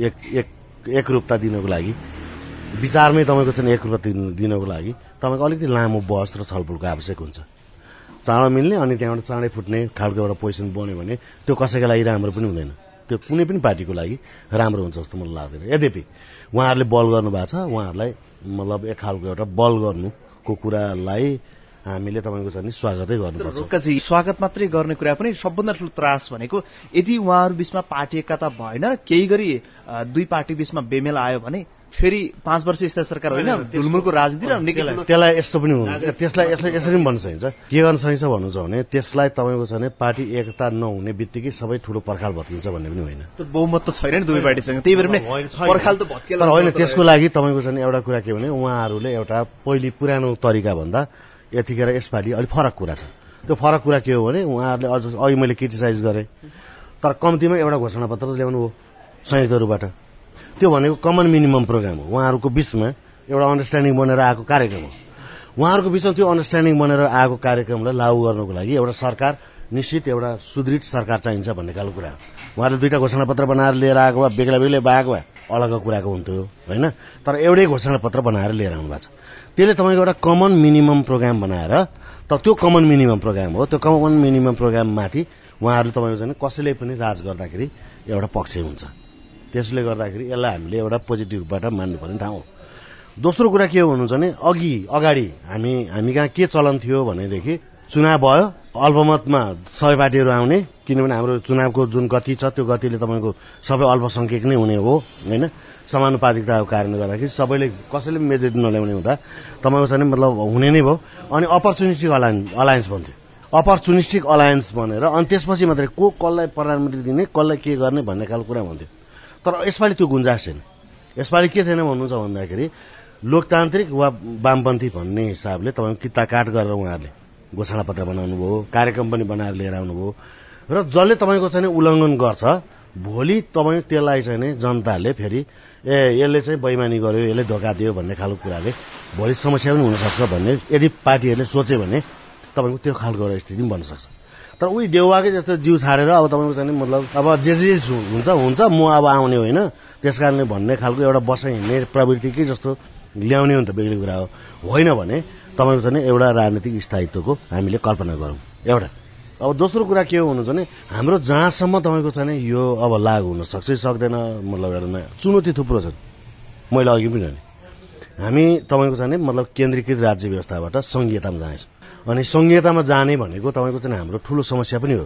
B: एकरूपता दिनको लागि, विचारमै तपाईँको चाहिँ एकरूपता दिनको लागि तपाईँको अलिकति लामो बहस र छलफलको आवश्यक हुन्छ। चाँडो मिल्ने अनि त्यहाँबाट चाँडै फुट्ने खालको एउटा पोजिसन बन्यो भने त्यो कसैको लागि राम्रो पनि हुँदैन, त्यो कुनै पनि पार्टीको लागि राम्रो हुन्छ जस्तो मलाई लाग्दैन। यद्यपि उहाँहरूले बल गर्नुभएको छ, उहाँहरूलाई मतलब एक खालको एउटा बल गर्नुको कुरालाई हामीले तपाईँको चाहिँ स्वागतै गर्नुपर्छ।
A: रोकाजी, स्वागत मात्रै गर्ने कुरा पनि सबभन्दा ठुलो त्रास भनेको यदि उहाँहरू बीचमा पार्टी एकता भएन, केही गरी दुई पार्टी बीचमा बेमेल आयो भने फेरि 5 वर्ष स्थायी सरकार होइन, ढुलमुलको राजनीति र
B: त्यसलाई यस्तो पनि हुन्छ। त्यसलाई यसरी पनि भन्न सकिन्छ। के गर्न सकिन्छ भन्नु छ भने त्यसलाई तपाईँको चाहिँ पार्टी एकता नहुने बित्तिकै सबै ठुलो पर्खाल भत्किन्छ भन्ने पनि होइन।
A: बहुमत त छैन नि दुवै पार्टीसँग, त्यही भएर पनि पर्खाल त भत्किन्छ।
B: तर होइन, त्यसको लागि तपाईँको चाहिँ एउटा कुरा के भने उहाँहरूले एउटा पहिले पुरानो तरिका भन्दा यतिखेर यसपालि अलिक फरक कुरा छ। त्यो फरक कुरा के हो भने उहाँहरूले अघि मैले क्रिटिसाइज गरेँ, तर कम्तीमा एउटा घोषणापत्र ल्याउनु हो संयुक्त रूपबाट। त्यो भनेको कमन मिनिमम प्रोग्राम हो, उहाँहरूको बिचमा एउटा अन्डरस्ट्यान्डिङ बनेर आएको कार्यक्रम हो। उहाँहरूको बिचमा त्यो अन्डरस्ट्यान्डिङ बनेर आएको कार्यक्रमलाई लागू गर्नको लागि एउटा सरकार, निश्चित एउटा सुदृढ सरकार चाहिन्छ भन्ने खालको कुरा हो। उहाँहरूले दुईटा घोषणापत्र बनाएर लिएर आएको भए बेग्ला बेग्लै भएको भए अलग कुराको हुन्थ्यो होइन, तर एउटै घोषणापत्र बनाएर लिएर आउनु भएको छ। त्यसले तपाईँको एउटा कमन मिनिमम प्रोग्राम बनाएर, त त्यो कमन मिनिमम प्रोग्राम हो, त्यो कमन मिनिमम प्रोग्राममाथि उहाँहरू तपाईँको चाहिँ कसैले पनि राज गर्दाखेरि एउटा पक्ष हुन्छ। त्यसले गर्दाखेरि यसलाई हामीले एउटा पोजिटिभ रूपबाट मान्नुपर्ने ठाउँ हो। दोस्रो कुरा के हो भन्नुहुन्छ भने अगाडि हामी कहाँ के चलन थियो भनेदेखि चुनाव भयो, अल्पमतमा सबै पार्टीहरू आउने, किनभने हाम्रो चुनावको जुन गति छ त्यो गतिले तपाईँको सबै अल्पसङ्ख्यक नै हुने हो होइन। समानुपातिकताको कारणले गर्दाखेरि सबैले कसैले पनि मेजोरिटी नल्याउने हुँदा तपाईँको चाहिँ मतलब हुने नै भयो। अनि अपर्चुनिस्टिक अलायन्स भन्थ्यो, अपर्चुनिस्टिक अलायन्स भनेर अनि त्यसपछि मात्रै कसलाई प्रधानमन्त्री दिने, कसलाई के गर्ने भन्ने खालको कुरा भन्थ्यो। तर यसपालि त्यो गुन्जाइस छैन। यसपालि के छैन भन्नुहुन्छ भन्दाखेरि लोकतान्त्रिक वा वामपन्थी भन्ने हिसाबले तपाईँको किताकाट गरेर उहाँहरूले घोषणापत्र बनाउनु भयो, कार्यक्रम पनि बनाएर लिएर आउनुभयो र जसले तपाईँको चाहिँ उल्लङ्घन गर्छ भोलि तपाईँ त्यसलाई चाहिँ जनताले फेरि यसले चाहिँ बेइमानी गर्यो, यसले धोका दियो भन्ने खालको कुराले भोलि समस्या पनि हुनसक्छ भन्ने यदि पार्टीहरूले सोच्यो भने तपाईँको त्यो खालको एउटा स्थिति पनि बन्न सक्छ। तर उही देउवाकै जस्तो जिउ छाडेर अब तपाईँको चाहिँ मतलब अब जे हुन्छ म अब आउने होइन त्यस कारणले भन्ने खालको एउटा बसाइ हिँड्ने प्रवृत्तिकै जस्तो ल्याउने हो नि त बेग्लै कुरा हो। होइन भने तपाईँको चाहिँ एउटा राजनीतिक स्थायित्वको हामीले कल्पना गरौँ एउटा। अब दोस्रो कुरा के हो भन्नुहुन्छ भने हाम्रो जहाँसम्म तपाईँको चाहिँ यो अब लागू हुन सक्छ सक्दैन, मतलब एउटा नयाँ चुनौती थुप्रो छन्। मैले अघि पनि भने हामी तपाईँको चाहिँ मतलब केन्द्रीकृत राज्य व्यवस्थाबाट सङ्घीयतामा जानेछौँ, अनि सङ्घीयतामा जाने भनेको तपाईँको चाहिँ हाम्रो ठुलो समस्या पनि हो।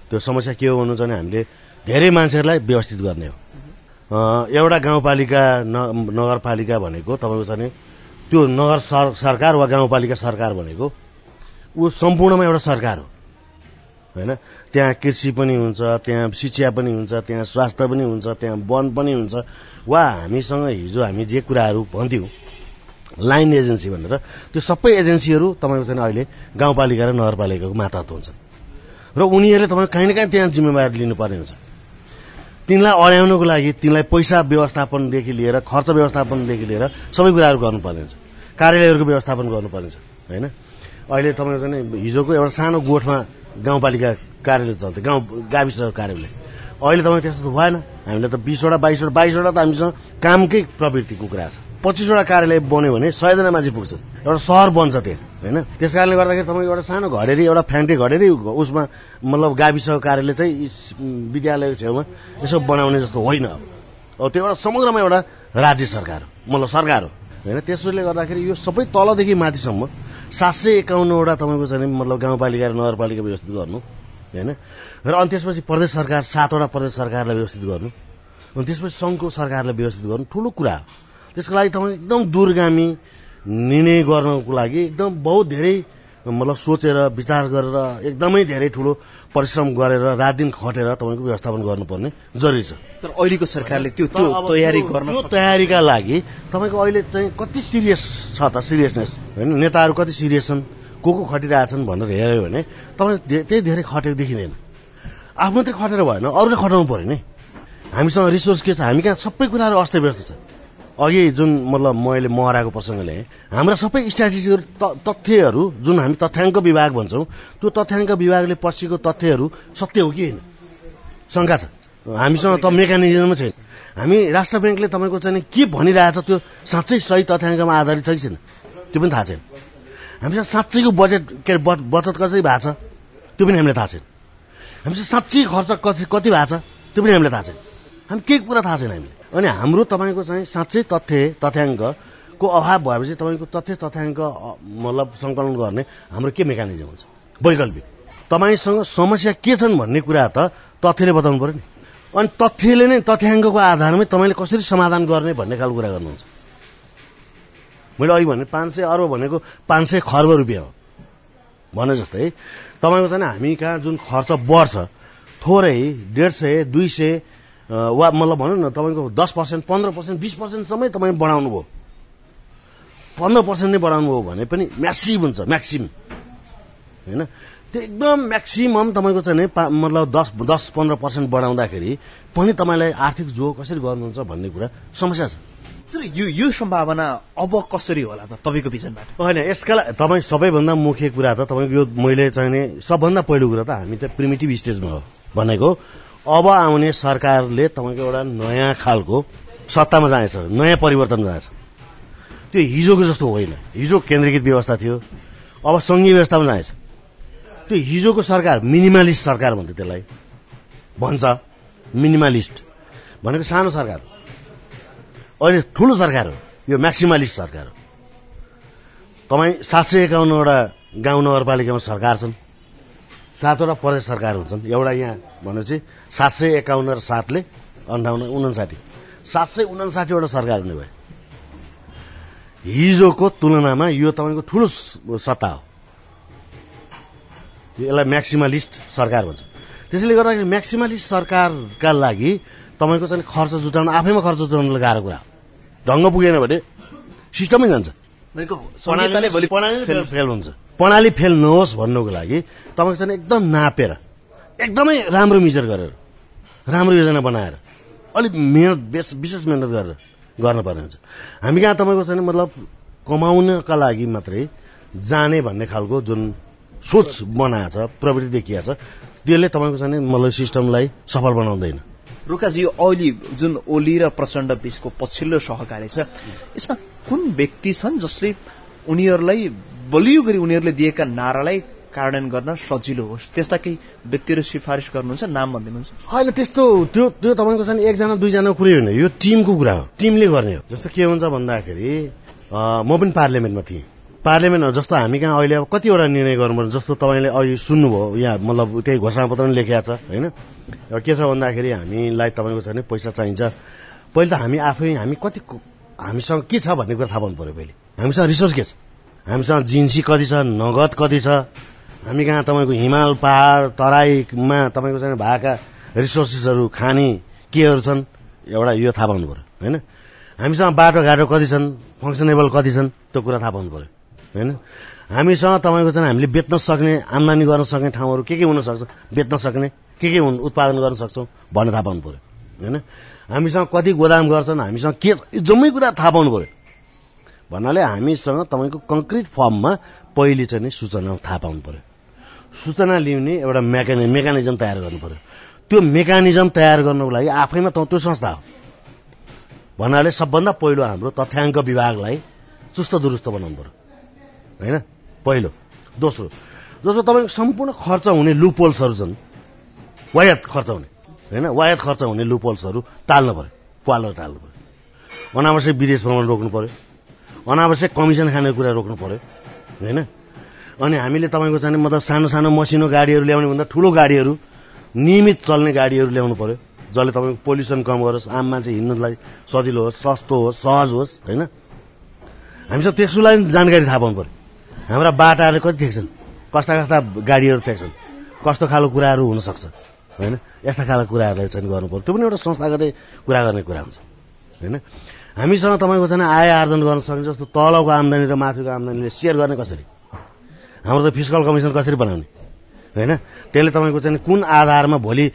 B: त्यो समस्या के हो भन्नुहुन्छ भने हामीले धेरै मान्छेहरूलाई व्यवस्थित गर्ने हो। एउटा गाउँपालिका नगरपालिका भनेको तपाईँको चाहिँ त्यो नगर सरकार वा गाउँपालिका सरकार भनेको ऊ सम्पूर्णमा एउटा सरकार हो हैन। त्यहाँ कृषि पनि हुन्छ, त्यहाँ शिक्षा पनि हुन्छ, त्यहाँ स्वास्थ्य पनि हुन्छ, त्यहाँ वन पनि हुन्छ। वा हामीसँग हिजो हामी जे कुराहरू भन्थ्यौँ लाइन एजेन्सी भनेर, त्यो सबै एजेन्सीहरू तपाईँको चाहिँ अहिले गाउँपालिका र नगरपालिकाको मातहत हुन्छन् र उनीहरूले तपाईँ कहीँ न कहीँ त्यहाँ जिम्मेवारी लिनुपर्ने हुन्छ। तिनलाई अड्याउनको लागि तिनलाई पैसा व्यवस्थापनदेखि लिएर खर्च व्यवस्थापनदेखि लिएर सबै कुराहरू गर्नुपर्ने हुन्छ। कार्यालयहरूको व्यवस्थापन गर्नुपर्ने छ हैन। अहिले तपाईँको चाहिँ हिजोको एउटा सानो गोठमा गाउँपालिका कार्यालय चल्थ्यो, गाविस कार्यालय। अहिले तपाईँ त्यस्तो भएन। हामीले त 20वटा 22वटा त हामीसँग कामकै प्रवृत्तिको कुरा छ। 25वटा कार्यालय बन्यो भने 100 जना मान्छे पुग्छ, एउटा सहर बन्छ त्यहाँ हैन। त्यस कारणले गर्दाखेरि तपाईँको एउटा सानो घडेरी, एउटा फ्यान्टे घडेरी उसमा मतलब गाविसको कार्यालय चाहिँ विद्यालयको छेउमा यसो बनाउने जस्तो होइन। अब त्यो एउटा समग्रमा एउटा राज्य सरकार हो, मतलब सरकार हो हैन। त्यसले गर्दाखेरि यो सबै तलदेखि माथिसम्म 751वटा तपाईँको चाहिँ मतलब गाउँपालिका र नगरपालिका व्यवस्थित गर्नु हैन। र अनि त्यसपछि प्रदेश सरकार 7वटा प्रदेश सरकारलाई व्यवस्थित गर्नु, अनि त्यसपछि सङ्घको सरकारलाई व्यवस्थित गर्नु ठुलो कुरा हो। त्यसको लागि तपाईँ एकदम दूरगामी निर्णय गर्नको लागि एकदम बहुत धेरै मतलब सोचेर विचार गरेर एकदमै धेरै ठुलो परिश्रम गरेर रात दिन खटेर तपाईँको व्यवस्थापन गर्नुपर्ने जरुरी छ।
A: तर अहिलेको सरकारले त्यो तयारी गर्न,
B: त्यो तयारीका लागि तपाईँको अहिले चाहिँ कति सिरियस छ त, सिरियसनेस हैन। नेताहरू कति सिरियस छन्, को खटिरहेछन् भनेर हेऱ्यो भने तपाईँ त्यही धेरै खटेको देखिँदैन। आफू मात्रै खटेर भएन, अरूले खटाउनु पर्यो नि। हामीसँग रिसोर्स के छ, हामी कहाँ सबै कुराहरू अस्तव्यस्त छ। अघि जुन मतलब मैले महराको प्रसङ्गले हाम्रा सबै स्ट्याटिस्टिक्सहरू तथ्यहरू जुन हामी तथ्याङ्क विभाग भन्छौँ, त्यो तथ्याङ्क विभागले पछिको तथ्यहरू सत्य हो कि होइन शङ्का छ। हामीसँग त मेकानिजम छैन। हामी राष्ट्र ब्याङ्कले तपाईँको चाहिँ के भनिरहेछ त्यो साँच्चै सही तथ्याङ्कमा आधारित छ कि छैन त्यो पनि थाहा छैन। हामीसँग साँच्चैको बजेट बचत कसरी भएको छ त्यो पनि हामीलाई थाहा छैन। हामीसँग साँच्चै खर्च कति भएको छ त्यो पनि हामीलाई थाहा छैन। हामी केही कुरा थाहा छैन हामीले। अनि हाम्रो तपाईँको चाहिँ साँच्चै तथ्याङ्कको अभाव भएपछि तपाईँको तथ्याङ्क मतलब सङ्कलन गर्ने हाम्रो के मेकानिजम हुन्छ वैकल्पिक। तपाईँसँग समस्या के छन् भन्ने कुरा त तथ्यले बताउनु पर्यो नि। अनि तथ्यले नै तथ्याङ्कको आधारमै तपाईँले कसरी समाधान गर्ने भन्ने खालको कुरा गर्नुहुन्छ। मैले अघि भने 500 अर्ब भनेको 500 खर्ब रुपियाँ हो भने जस्तै तपाईँको चाहिँ हामी कहाँ जुन खर्च बढ्छ थोरै 150 200 वा मतलब भनौँ न तपाईँको 10% 15% 20% सम्मै तपाईँ बढाउनु भयो, 15% नै बढाउनु भयो भने पनि म्यासिभ हुन्छ, म्याक्सिम हैन। त्यो एकदम म्याक्सिमम तपाईँको चाहिँ मतलब 10-15% बढाउँदाखेरि पनि तपाईँलाई आर्थिक जो कसरी गर्नुहुन्छ भन्ने कुरा समस्या छ।
A: तर यो सम्भावना अब कसरी होला त तपाईँको भिजनबाट?
B: होइन, यसका लागि तपाईँ सबैभन्दा मुख्य कुरा त तपाईँको यो मैले चाहिने सबभन्दा पहिलो कुरा त हामी त प्रिमिटिभ स्टेजमा हो भनेको। अब आउने सरकारले तपाईँको एउटा नयाँ खालको सत्तामा जानेछ, नयाँ परिवर्तन जानेछ। त्यो हिजोको जस्तो होइन। हिजो केन्द्रीकृत व्यवस्था थियो, अब सङ्घीय व्यवस्थामा जानेछ। त्यो हिजोको सरकार मिनिमलिस्ट सरकार भन्थ्यो, त्यसलाई भन्छ मिनिमलिस्ट भनेको सानो सरकार। अहिले ठुलो सरकार हो, यो म्याक्सिमलिस्ट सरकार हो। तपाईँ 751वटा गाउँ नगरपालिकामा सरकार छन्, 7वटा प्रदेश सरकार हुन्छन्। एउटा यहाँ भनेपछि 751 र 7ले 59 759वटा सरकार हुने भयो। हिजोको तुलनामा यो तपाईँको ठुलो सत्ता हो, यसलाई म्याक्सिमलिस्ट सरकार भन्छ। त्यसैले गर्दाखेरि म्याक्सिमलिस्ट सरकारका लागि तपाईँको चाहिँ खर्च जुटाउन आफैमा खर्च जुटाउन गाह्रो कुरा हो। ढङ्ग पुगेन भने सिस्टमै जान्छ, प्रणाली फेल हुन्छ। प्रणाली फेल नहोस् भन्नुको लागि तपाईँको चाहिँ एकदम नापेर एकदमै राम्रो मिजर गरेर राम्रो योजना बनाएर अलिक मेहनत विशेष मेहनत गरेर गर्नुपर्ने हुन्छ। हामी कहाँ तपाईँको चाहिँ मतलब कमाउनका लागि मात्रै जाने भन्ने खालको जुन सोच बनाएको छ, प्रवृत्ति देखिएको छ, त्यसले तपाईँको चाहिँ मतलब सिस्टमलाई सफल बनाउँदैन।
A: रुकाजी, यो अहिले जुन ओली र प्रचण्ड बीचको पछिल्लो सहकारी छ, यसमा कुन व्यक्ति छन् जसले उनीहरूलाई बलियो गरी उनीहरूले दिएका नारालाई कार्यान्वयन गर्न सजिलो होस्, त्यस्ता केही व्यक्तिहरू सिफारिस गर्नुहुन्छ? नाम भनिदिनुहुन्छ?
B: होइन, त्यस्तो त्यो तपाईँको चाहिँ 1 2 कुरै होइन, यो टिमको कुरा हो, टिमले गर्ने हो। जस्तो के हुन्छ भन्दाखेरि म पनि पार्लियामेन्टमा थिएँ पार्लियामेन्ट जस्तो हामी कहाँ अहिले अब कतिवटा निर्णय गर्नुपर्छ जस्तो तपाईँले अहिले सुन्नुभयो यहाँ मतलब त्यही घोषणापत्र पनि लेखिएको छ होइन। अब के छ भन्दाखेरि हामीलाई तपाईँको छ भने पैसा चाहिन्छ। पहिले त हामी कति हामीसँग के छ भन्ने कुरा थाहा पाउनु पऱ्यो। पहिले हामीसँग रिसोर्स के छ, हामीसँग जिन्सी कति छ, नगद कति छ, हामी कहाँ तपाईँको हिमाल पहाड तराईमा तपाईँको चाहिँ भएका रिसोर्सेसहरू खाने केहरू छन् एउटा यो थाहा पाउनु पऱ्यो होइन। हामीसँग बाटोघाटो कति छन्, फङ्सनेबल कति छन्, त्यो कुरा थाहा पाउनु पऱ्यो होइन। हामीसँग तपाईँको चाहिँ हामीले बेच्न सक्ने आम्दानी गर्न सक्ने ठाउँहरू के हुन सक्छ, बेच्न सक्ने के उत्पादन गर्न सक्छौँ भन्ने थाहा पाउनु पऱ्यो होइन। हामीसँग कति गोदाम गर्छन्, हामीसँग के जम्मै कुरा थाहा पाउनु पऱ्यो भन्नाले हामीसँग तपाईँको कङ्क्रिट फर्ममा पहिले चाहिँ सूचना थाहा पाउनु पऱ्यो। सूचना लिउने एउटा मेकानिजम तयार गर्नु पऱ्यो। त्यो मेकानिजम तयार गर्नको लागि आफैमा त्यो संस्था हो भन्नाले सबभन्दा पहिलो हाम्रो तथ्याङ्क विभागलाई चुस्त दुरुस्त बनाउनु पऱ्यो होइन पहिलो। दोस्रो तपाईँको सम्पूर्ण खर्च हुने लुपोल्सहरू छन्, वायत खर्च हुने होइन, वायत खर्च हुने लुपोल्सहरू टाल्नु पऱ्यो, टाल्नु पऱ्यो। अनावश्यक विदेश भ्रमण रोक्नु पऱ्यो, अनावश्यक कमिसन खाने कुरा रोक्नु पऱ्यो होइन। अनि हामीले तपाईँको चाहिँ मतलब सानो सानो मसिनो गाडीहरू ल्याउने भन्दा ठुलो गाडीहरू नियमित चल्ने गाडीहरू ल्याउनु पऱ्यो जसले तपाईँको पोल्युसन कम गरोस्, आम मान्छे हिँड्नलाई सजिलो होस्, सस्तो होस्, सहज होस् होइन। हामीसँग त्यसलाई जानकारी थाहा पाउनु पऱ्यो। हाम्रा बाटाहरूले कति थेक्छन्, कस्ता कस्ता गाडीहरू थेक्छन्, कस्तो खालको कुराहरू हुनसक्छ होइन। यस्ता खालको कुराहरूलाई चाहिँ गर्नु पऱ्यो। त्यो पनि एउटा संस्थागतै कुरा गर्ने कुरा हुन्छ होइन। हामीसँग तपाईँको चाहिँ आय आर्जन गर्न सक्ने जस्तो तलको आम्दानी र माथिको आम्दानीले सेयर गर्ने कसरी, हाम्रो त फिस्कल कमिसन कसरी बनाउने होइन। त्यसले तपाईँको चाहिँ कुन आधारमा भोलि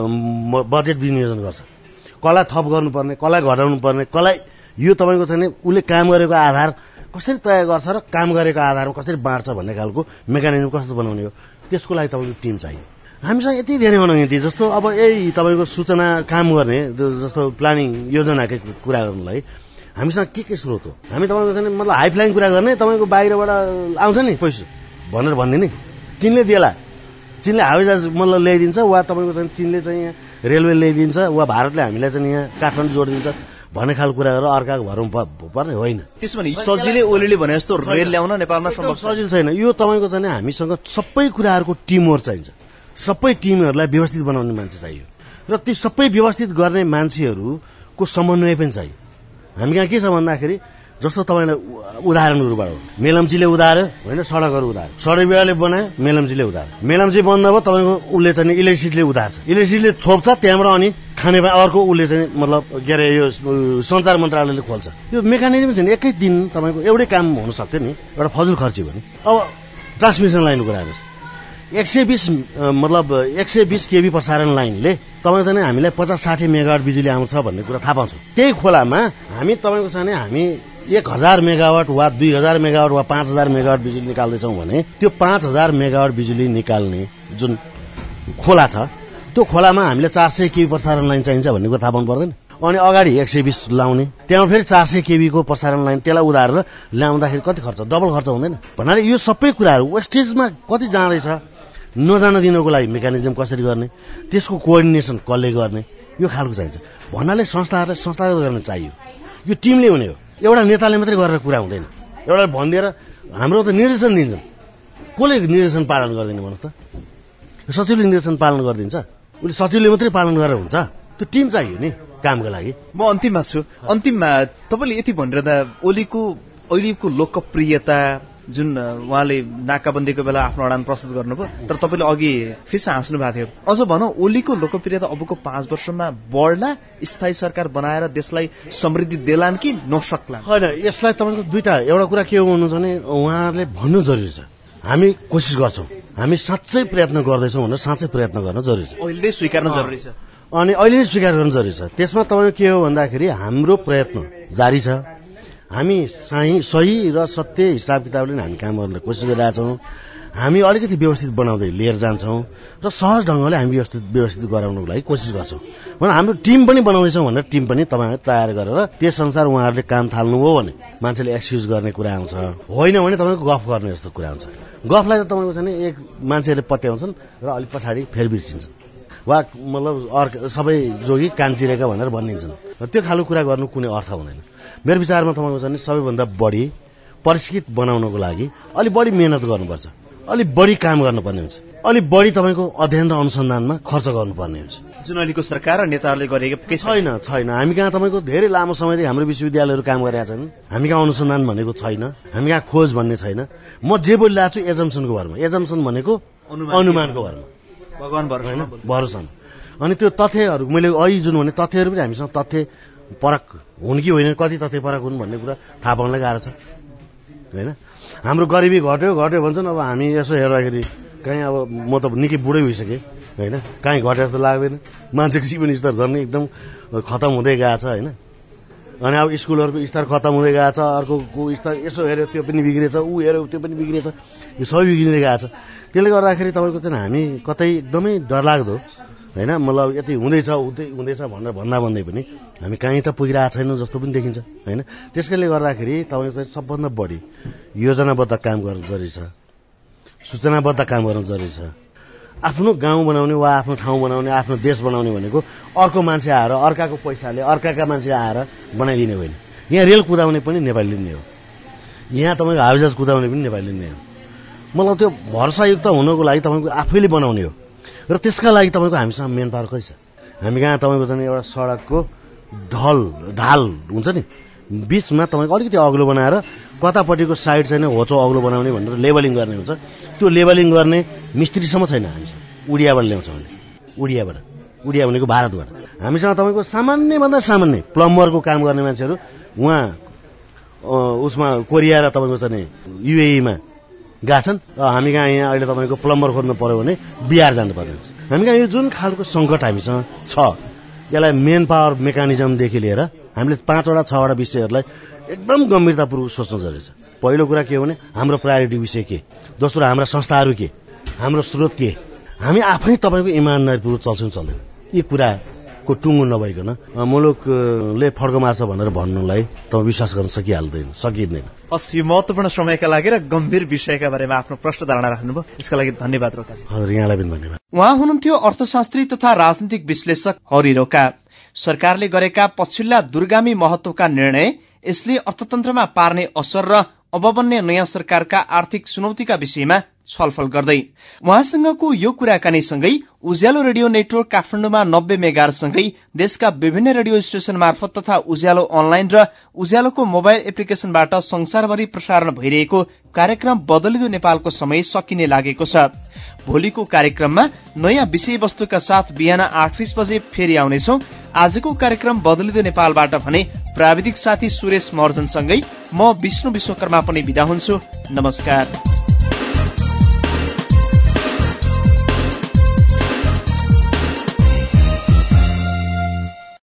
B: बजेट विनियोजन गर्छ, कसलाई थप गर्नुपर्ने, कसलाई घटाउनु पर्ने, कसलाई यो तपाईँको चाहिँ उसले काम गरेको आधार कसरी तय गर्छ र काम गरेको आधारमा कसरी बाँड्छ भन्ने खालको मेकानिजम कस्तो बनाउने हो, त्यसको लागि तपाईँको टिम चाहियो। हामीसँग यति धेरै अनगति जस्तो अब यही तपाईँको सूचना काम गर्ने जस्तो प्लानिङ योजनाकै कुरा गर्नुलाई हामीसँग के स्रोत हो। हामी तपाईँको चाहिँ मतलब हाई फ्लाइङ कुरा गर्ने, तपाईँको बाहिरबाट आउँछ नि पैसा भनेर भनिदिने, चीनले दिएला, चीनले हावाईजहाज मतलब ल्याइदिन्छ वा तपाईँको चाहिँ चीनले चाहिँ यहाँ रेलवे ल्याइदिन्छ वा भारतले हामीलाई चाहिँ यहाँ काठमाडौँ जोडिदिन्छ भन्ने खालको कुरा गरेर अर्काको भरमा पर्ने होइन।
A: त्यसो भने सजिलै ओलीले भने जस्तो रेल ल्याउन नेपालमा सम्भव
B: सजिलो छैन। यो तपाईँको चाहिँ हामीसँग सबै कुराहरूको टिमवर्क चाहिन्छ, सबै टिमहरूलाई व्यवस्थित बनाउने मान्छे चाहियो र ती सबै व्यवस्थित गर्ने मान्छेहरूको समन्वय पनि चाहियो। हामी कहाँ के छ भन्दाखेरि जस्तो तपाईँलाई उदाहरणको रूपबाट हो, मेलम्चीले उदाह्यो होइन, सडकहरू उदाह्यो, सडक विभागले बनायो, मेलम्चीले उदाह्यो, मेलम्ची बन्द भयो तपाईँको उसले चाहिँ इलेक्ट्रिसिटीले उदार्छ, इलेक्ट्रिसिटीले छोप्छ, त्यहाँबाट अनि खाने अर्को उसले चाहिँ मतलब के अरे यो सञ्चार मन्त्रालयले खोल्छ। यो मेकानिजम छैन, एकै दिन तपाईँको एउटै काम हुन सक्थ्यो नि, एउटा फजुल खर्ची भयो नि। अब ट्रान्समिसन लाइनको कुरा हेर्नुहोस्, 120 केबी प्रसारण लाइनले तपाईँको चाहिँ हामीलाई 50-60 मेगावाट बिजुली आउँछ भन्ने कुरा थाहा पाउँछौँ। त्यही खोलामा हामी तपाईँको चाहिँ हामी 1000 मेगावाट वा 2000 मेगावाट वा 5000 मेगावाट बिजुली निकाल्दैछौँ भने त्यो 5000 मेगावाट बिजुली निकाल्ने जुन खोला छ त्यो खोलामा हामीले 400 केबी प्रसारण लाइन चाहिन्छ भन्ने कुरा थाहा पाउनु पर्दैन। अनि अगाडि 120 लाउने, त्यहाँ फेरि 400 केबीको प्रसारण लाइन त्यसलाई उधारेर ल्याउँदाखेरि कति खर्च, डबल खर्च हुँदैन। भन्नाले यो सबै कुराहरू वेस्टेजमा कति जाँदैछ नजान दिनको लागि मेकानिजम कसरी गर्ने, त्यसको कोअर्डिनेसन कसले गर्ने, यो खालको चाहिन्छ। भन्नाले संस्थाहरूलाई संस्थागत गर्न चाहियो, यो टिमले हुने हो। एउटा नेताले मात्रै गरेर कुरा हुँदैन। एउटा भनिदिएर हाम्रो त निर्देशन दिन्छन्, कसले निर्देशन पालन गर्दैन भन्नुहोस् त। सचिवले निर्देशन पालन गरिदिन्छ, उसले सचिवले मात्रै पालन गरेर हुन्छ, त्यो टिम चाहियो नि कामको लागि।
A: म अन्तिममा छु। अन्तिममा तपाईँले यति भनिरहँदा ओलीको अहिलेको लोकप्रियता जुन उहाँले नाकाबन्दीको बेला आफ्नो अडान प्रस्तुत गर्नुभयो, तर तपाईँले अघि फेरि हाँस्नु भएको थियो। अझ भनौँ ओलीको लोकप्रियता अबको 5 वर्षमा बढ्ला, स्थायी सरकार बनाएर देशलाई समृद्धि देलान् कि नसक्ला?
B: होइन, यसलाई तपाईँको दुईटा एउटा कुरा के हो भन्नु भने उहाँहरूले भन्नु जरुरी छ। हामी कोसिस गर्छौँ, हामी साँच्चै प्रयत्न गर्दैछौँ भनेर साँच्चै प्रयत्न गर्न जरुरी छ,
A: अहिले स्वीकार्न जरुरी छ।
B: अनि अहिले नै स्वीकार गर्न जरुरी छ। त्यसमा तपाईँको के हो भन्दाखेरि हाम्रो प्रयत्न जारी छ। हामी सही र सत्य हिसाब किताबले हामी काम गर्न कोसिस गरिरहेछौँ। हामी अलिकति व्यवस्थित बनाउँदै लिएर जान्छौँ र सहज ढङ्गले हामी व्यवस्थित गराउनको लागि कोसिस गर्छौँ। भने हाम्रो टिम पनि बनाउँदैछौँ भनेर टिम पनि तपाईँहरूले तयार गरेर त्यसअनुसार उहाँहरूले काम थाल्नुभयो भने मान्छेले एक्सक्युज गर्ने कुरा आउँछ, होइन भने तपाईँको गफ गर्ने जस्तो कुरा हुन्छ। गफलाई त तपाईँको चाहिँ एक मान्छेहरूले पत्याउँछन् र अलिक पछाडि फेरि बिर्सिन्छन् वा मतलब सबै जोगी कान चिरेका भनेर भनिदिन्छन्। त्यो खालको कुरा गर्नु कुनै अर्थ हुँदैन। मेरो विचारमा तपाईँको चाहिँ सबैभन्दा बढी परिष्कृत बनाउनको लागि अलि बढी मेहनत गर्नुपर्छ, अलि बढी काम गर्नुपर्ने हुन्छ, अलि बढी तपाईँको अध्ययन र अनुसन्धानमा खर्च गर्नुपर्ने हुन्छ,
A: जुन अहिलेको सरकार र नेताहरूले गरेको
B: छैन। हामी कहाँ तपाईँको धेरै लामो समयदेखि हाम्रो विश्वविद्यालयहरू काम गरेका छैनन्, हामी कहाँ अनुसन्धान भनेको छैन, हामी कहाँ खोज भन्ने छैन। म जे बोलिरहेको छु एजम्सनको भरमा, एजम्सन भनेको अनुमानको भरमा,
A: भगवान
B: भरोसामा। अनि त्यो तथ्यहरू मैले अहिले जुन भने तथ्यहरू पनि हामीसँग तथ्य परक हुन् कि होइन, कति तथ्य परक हुन् भन्ने कुरा थाहा पाउनलाई गाह्रो छ होइन। हाम्रो गरिबी घट्यो भन्छन्, अब हामी यसो हेर्दाखेरि कहीँ अब म त निकै बुढै भइसकेँ होइन, कहीँ घटेर त लाग्दैन, मान्छेको जीवनस्तर झन् एकदम खतम हुँदै गएको छ होइन। अनि अब स्कुलहरूको स्तर खतम हुँदै गएको छ, अर्कोको स्तर यसो हेऱ्यो त्यो पनि बिग्रेछ, ऊ हेऱ्यो त्यो पनि बिग्रेछ, यो सबै बिग्रिँदै गएको छ। त्यसले गर्दाखेरि तपाईँको चाहिँ हामी कतै एकदमै डरलाग्दो होइन, मतलब यति हुँदैछ भनेर भन्दै पनि हामी कहीँ त पुगिरहेको छैनौँ जस्तो पनि देखिन्छ होइन। त्यसैले गर्दाखेरि तपाईँको चाहिँ सबभन्दा बढी योजनाबद्ध काम गर्नु जरुरी छ, सूचनाबद्ध काम गर्नु जरुरी छ। आफ्नो गाउँ बनाउने वा आफ्नो ठाउँ बनाउने, आफ्नो देश बनाउने भनेको अर्को मान्छे आएर अर्काको पैसाले अर्काका मान्छे आएर बनाइदिने होइन। यहाँ रेल कुदाउने पनि नेपालीले नै हो, यहाँ तपाईँको हावाजहाज कुदाउने पनि नेपालीले नै हो। मतलब त्यो भरोसायुक्त हुनको लागि तपाईँको आफैले बनाउने हो र त्यसका लागि तपाईँको हामीसँग मेन पावर कति छ। हामी कहाँ तपाईँको चाहिँ एउटा सडकको ढाल हुन्छ नि, बिचमा तपाईँको अलिकति अग्लो बनाएर कतापट्टिको साइड चाहिँ होचो अग्लो बनाउने भनेर लेबलिङ गर्ने हुन्छ। त्यो लेबलिङ गर्ने मिस्त्रीसम्म छैन हामीसँग, उडियाबाट ल्याउँछ भने, उडिया भनेको भारतबाट। हामीसँग तपाईँको सामान्यभन्दा सामान्य प्लम्बरको काम गर्ने मान्छेहरू उहाँ उसमा कोरिया र तपाईँको चाहिँ युएईमा गएछन्। हामी कहाँ यहाँ अहिले तपाईँको प्लम्बर खोज्नु पर्यो भने बिहार जानुपर्ने हुन्छ। हामी कहाँ यो जुन खालको सङ्कट हामीसँग छ, यसलाई मेन पावर मेकानिजमदेखि लिएर हामीले 5वटा 6वटा विषयहरूलाई एकदम गम्भीरतापूर्वक सोच्नु जरुरी छ। पहिलो कुरा के हो भने हाम्रो प्रायोरिटी विषय के, दोस्रो हाम्रा संस्थाहरू के, हाम्रो स्रोत के, हामी आफै तपाईँको इमानदारीपूर्वक चल्छौँ चल्दैन, यी कुराको टुङ्गो नभइकन मुलुकले फड्को मार्छ भनेर भन्नुलाई तपाईँ विश्वास गर्न सकिँदैन।
A: हस्, यो महत्त्वपूर्ण समयका लागि र गम्भीर विषयका बारेमा आफ्नो प्रश्न धारणा राख्नुभयो, यसका लागि धन्यवाद रोका।
B: हजुर, यहाँलाई पनि धन्यवाद।
A: उहाँ हुनुहुन्थ्यो अर्थशास्त्री तथा राजनीतिक विश्लेषक हरि रोका। सरकारले गरेका पछिल्ला दूरगामी महत्वका निर्णय, यसले अर्थतन्त्रमा पार्ने असर र अब बन्ने नयाँ सरकारका आर्थिक चुनौतीका विषयमा छलफल गर्दै उहाँसँगको यो कुराकानीसँगै उज्यालो रेडियो नेटवर्क काठमाडौँमा 90 मेगाहर्जसँगै देशका विभिन्न रेडियो स्टेशन मार्फत तथा उज्यालो अनलाइन र उज्यालोको मोबाइल एप्लिकेशनबाट संसारभरि प्रसारण भइरहेको कार्यक्रम बदलिदो नेपालको समय सकिने लागेको छ। भोलिको कार्यक्रममा नयाँ विषयवस्तुका साथ बिहान 8:20 बजे फेरि आउनेछौं। आजको कार्यक्रम बदलिदो नेपालबाट भने प्राविधिक साथी सुरेश महर्जनसँगै म विष्णु विश्वकर्मा पनि बिदा हुन्छु। नमस्कार।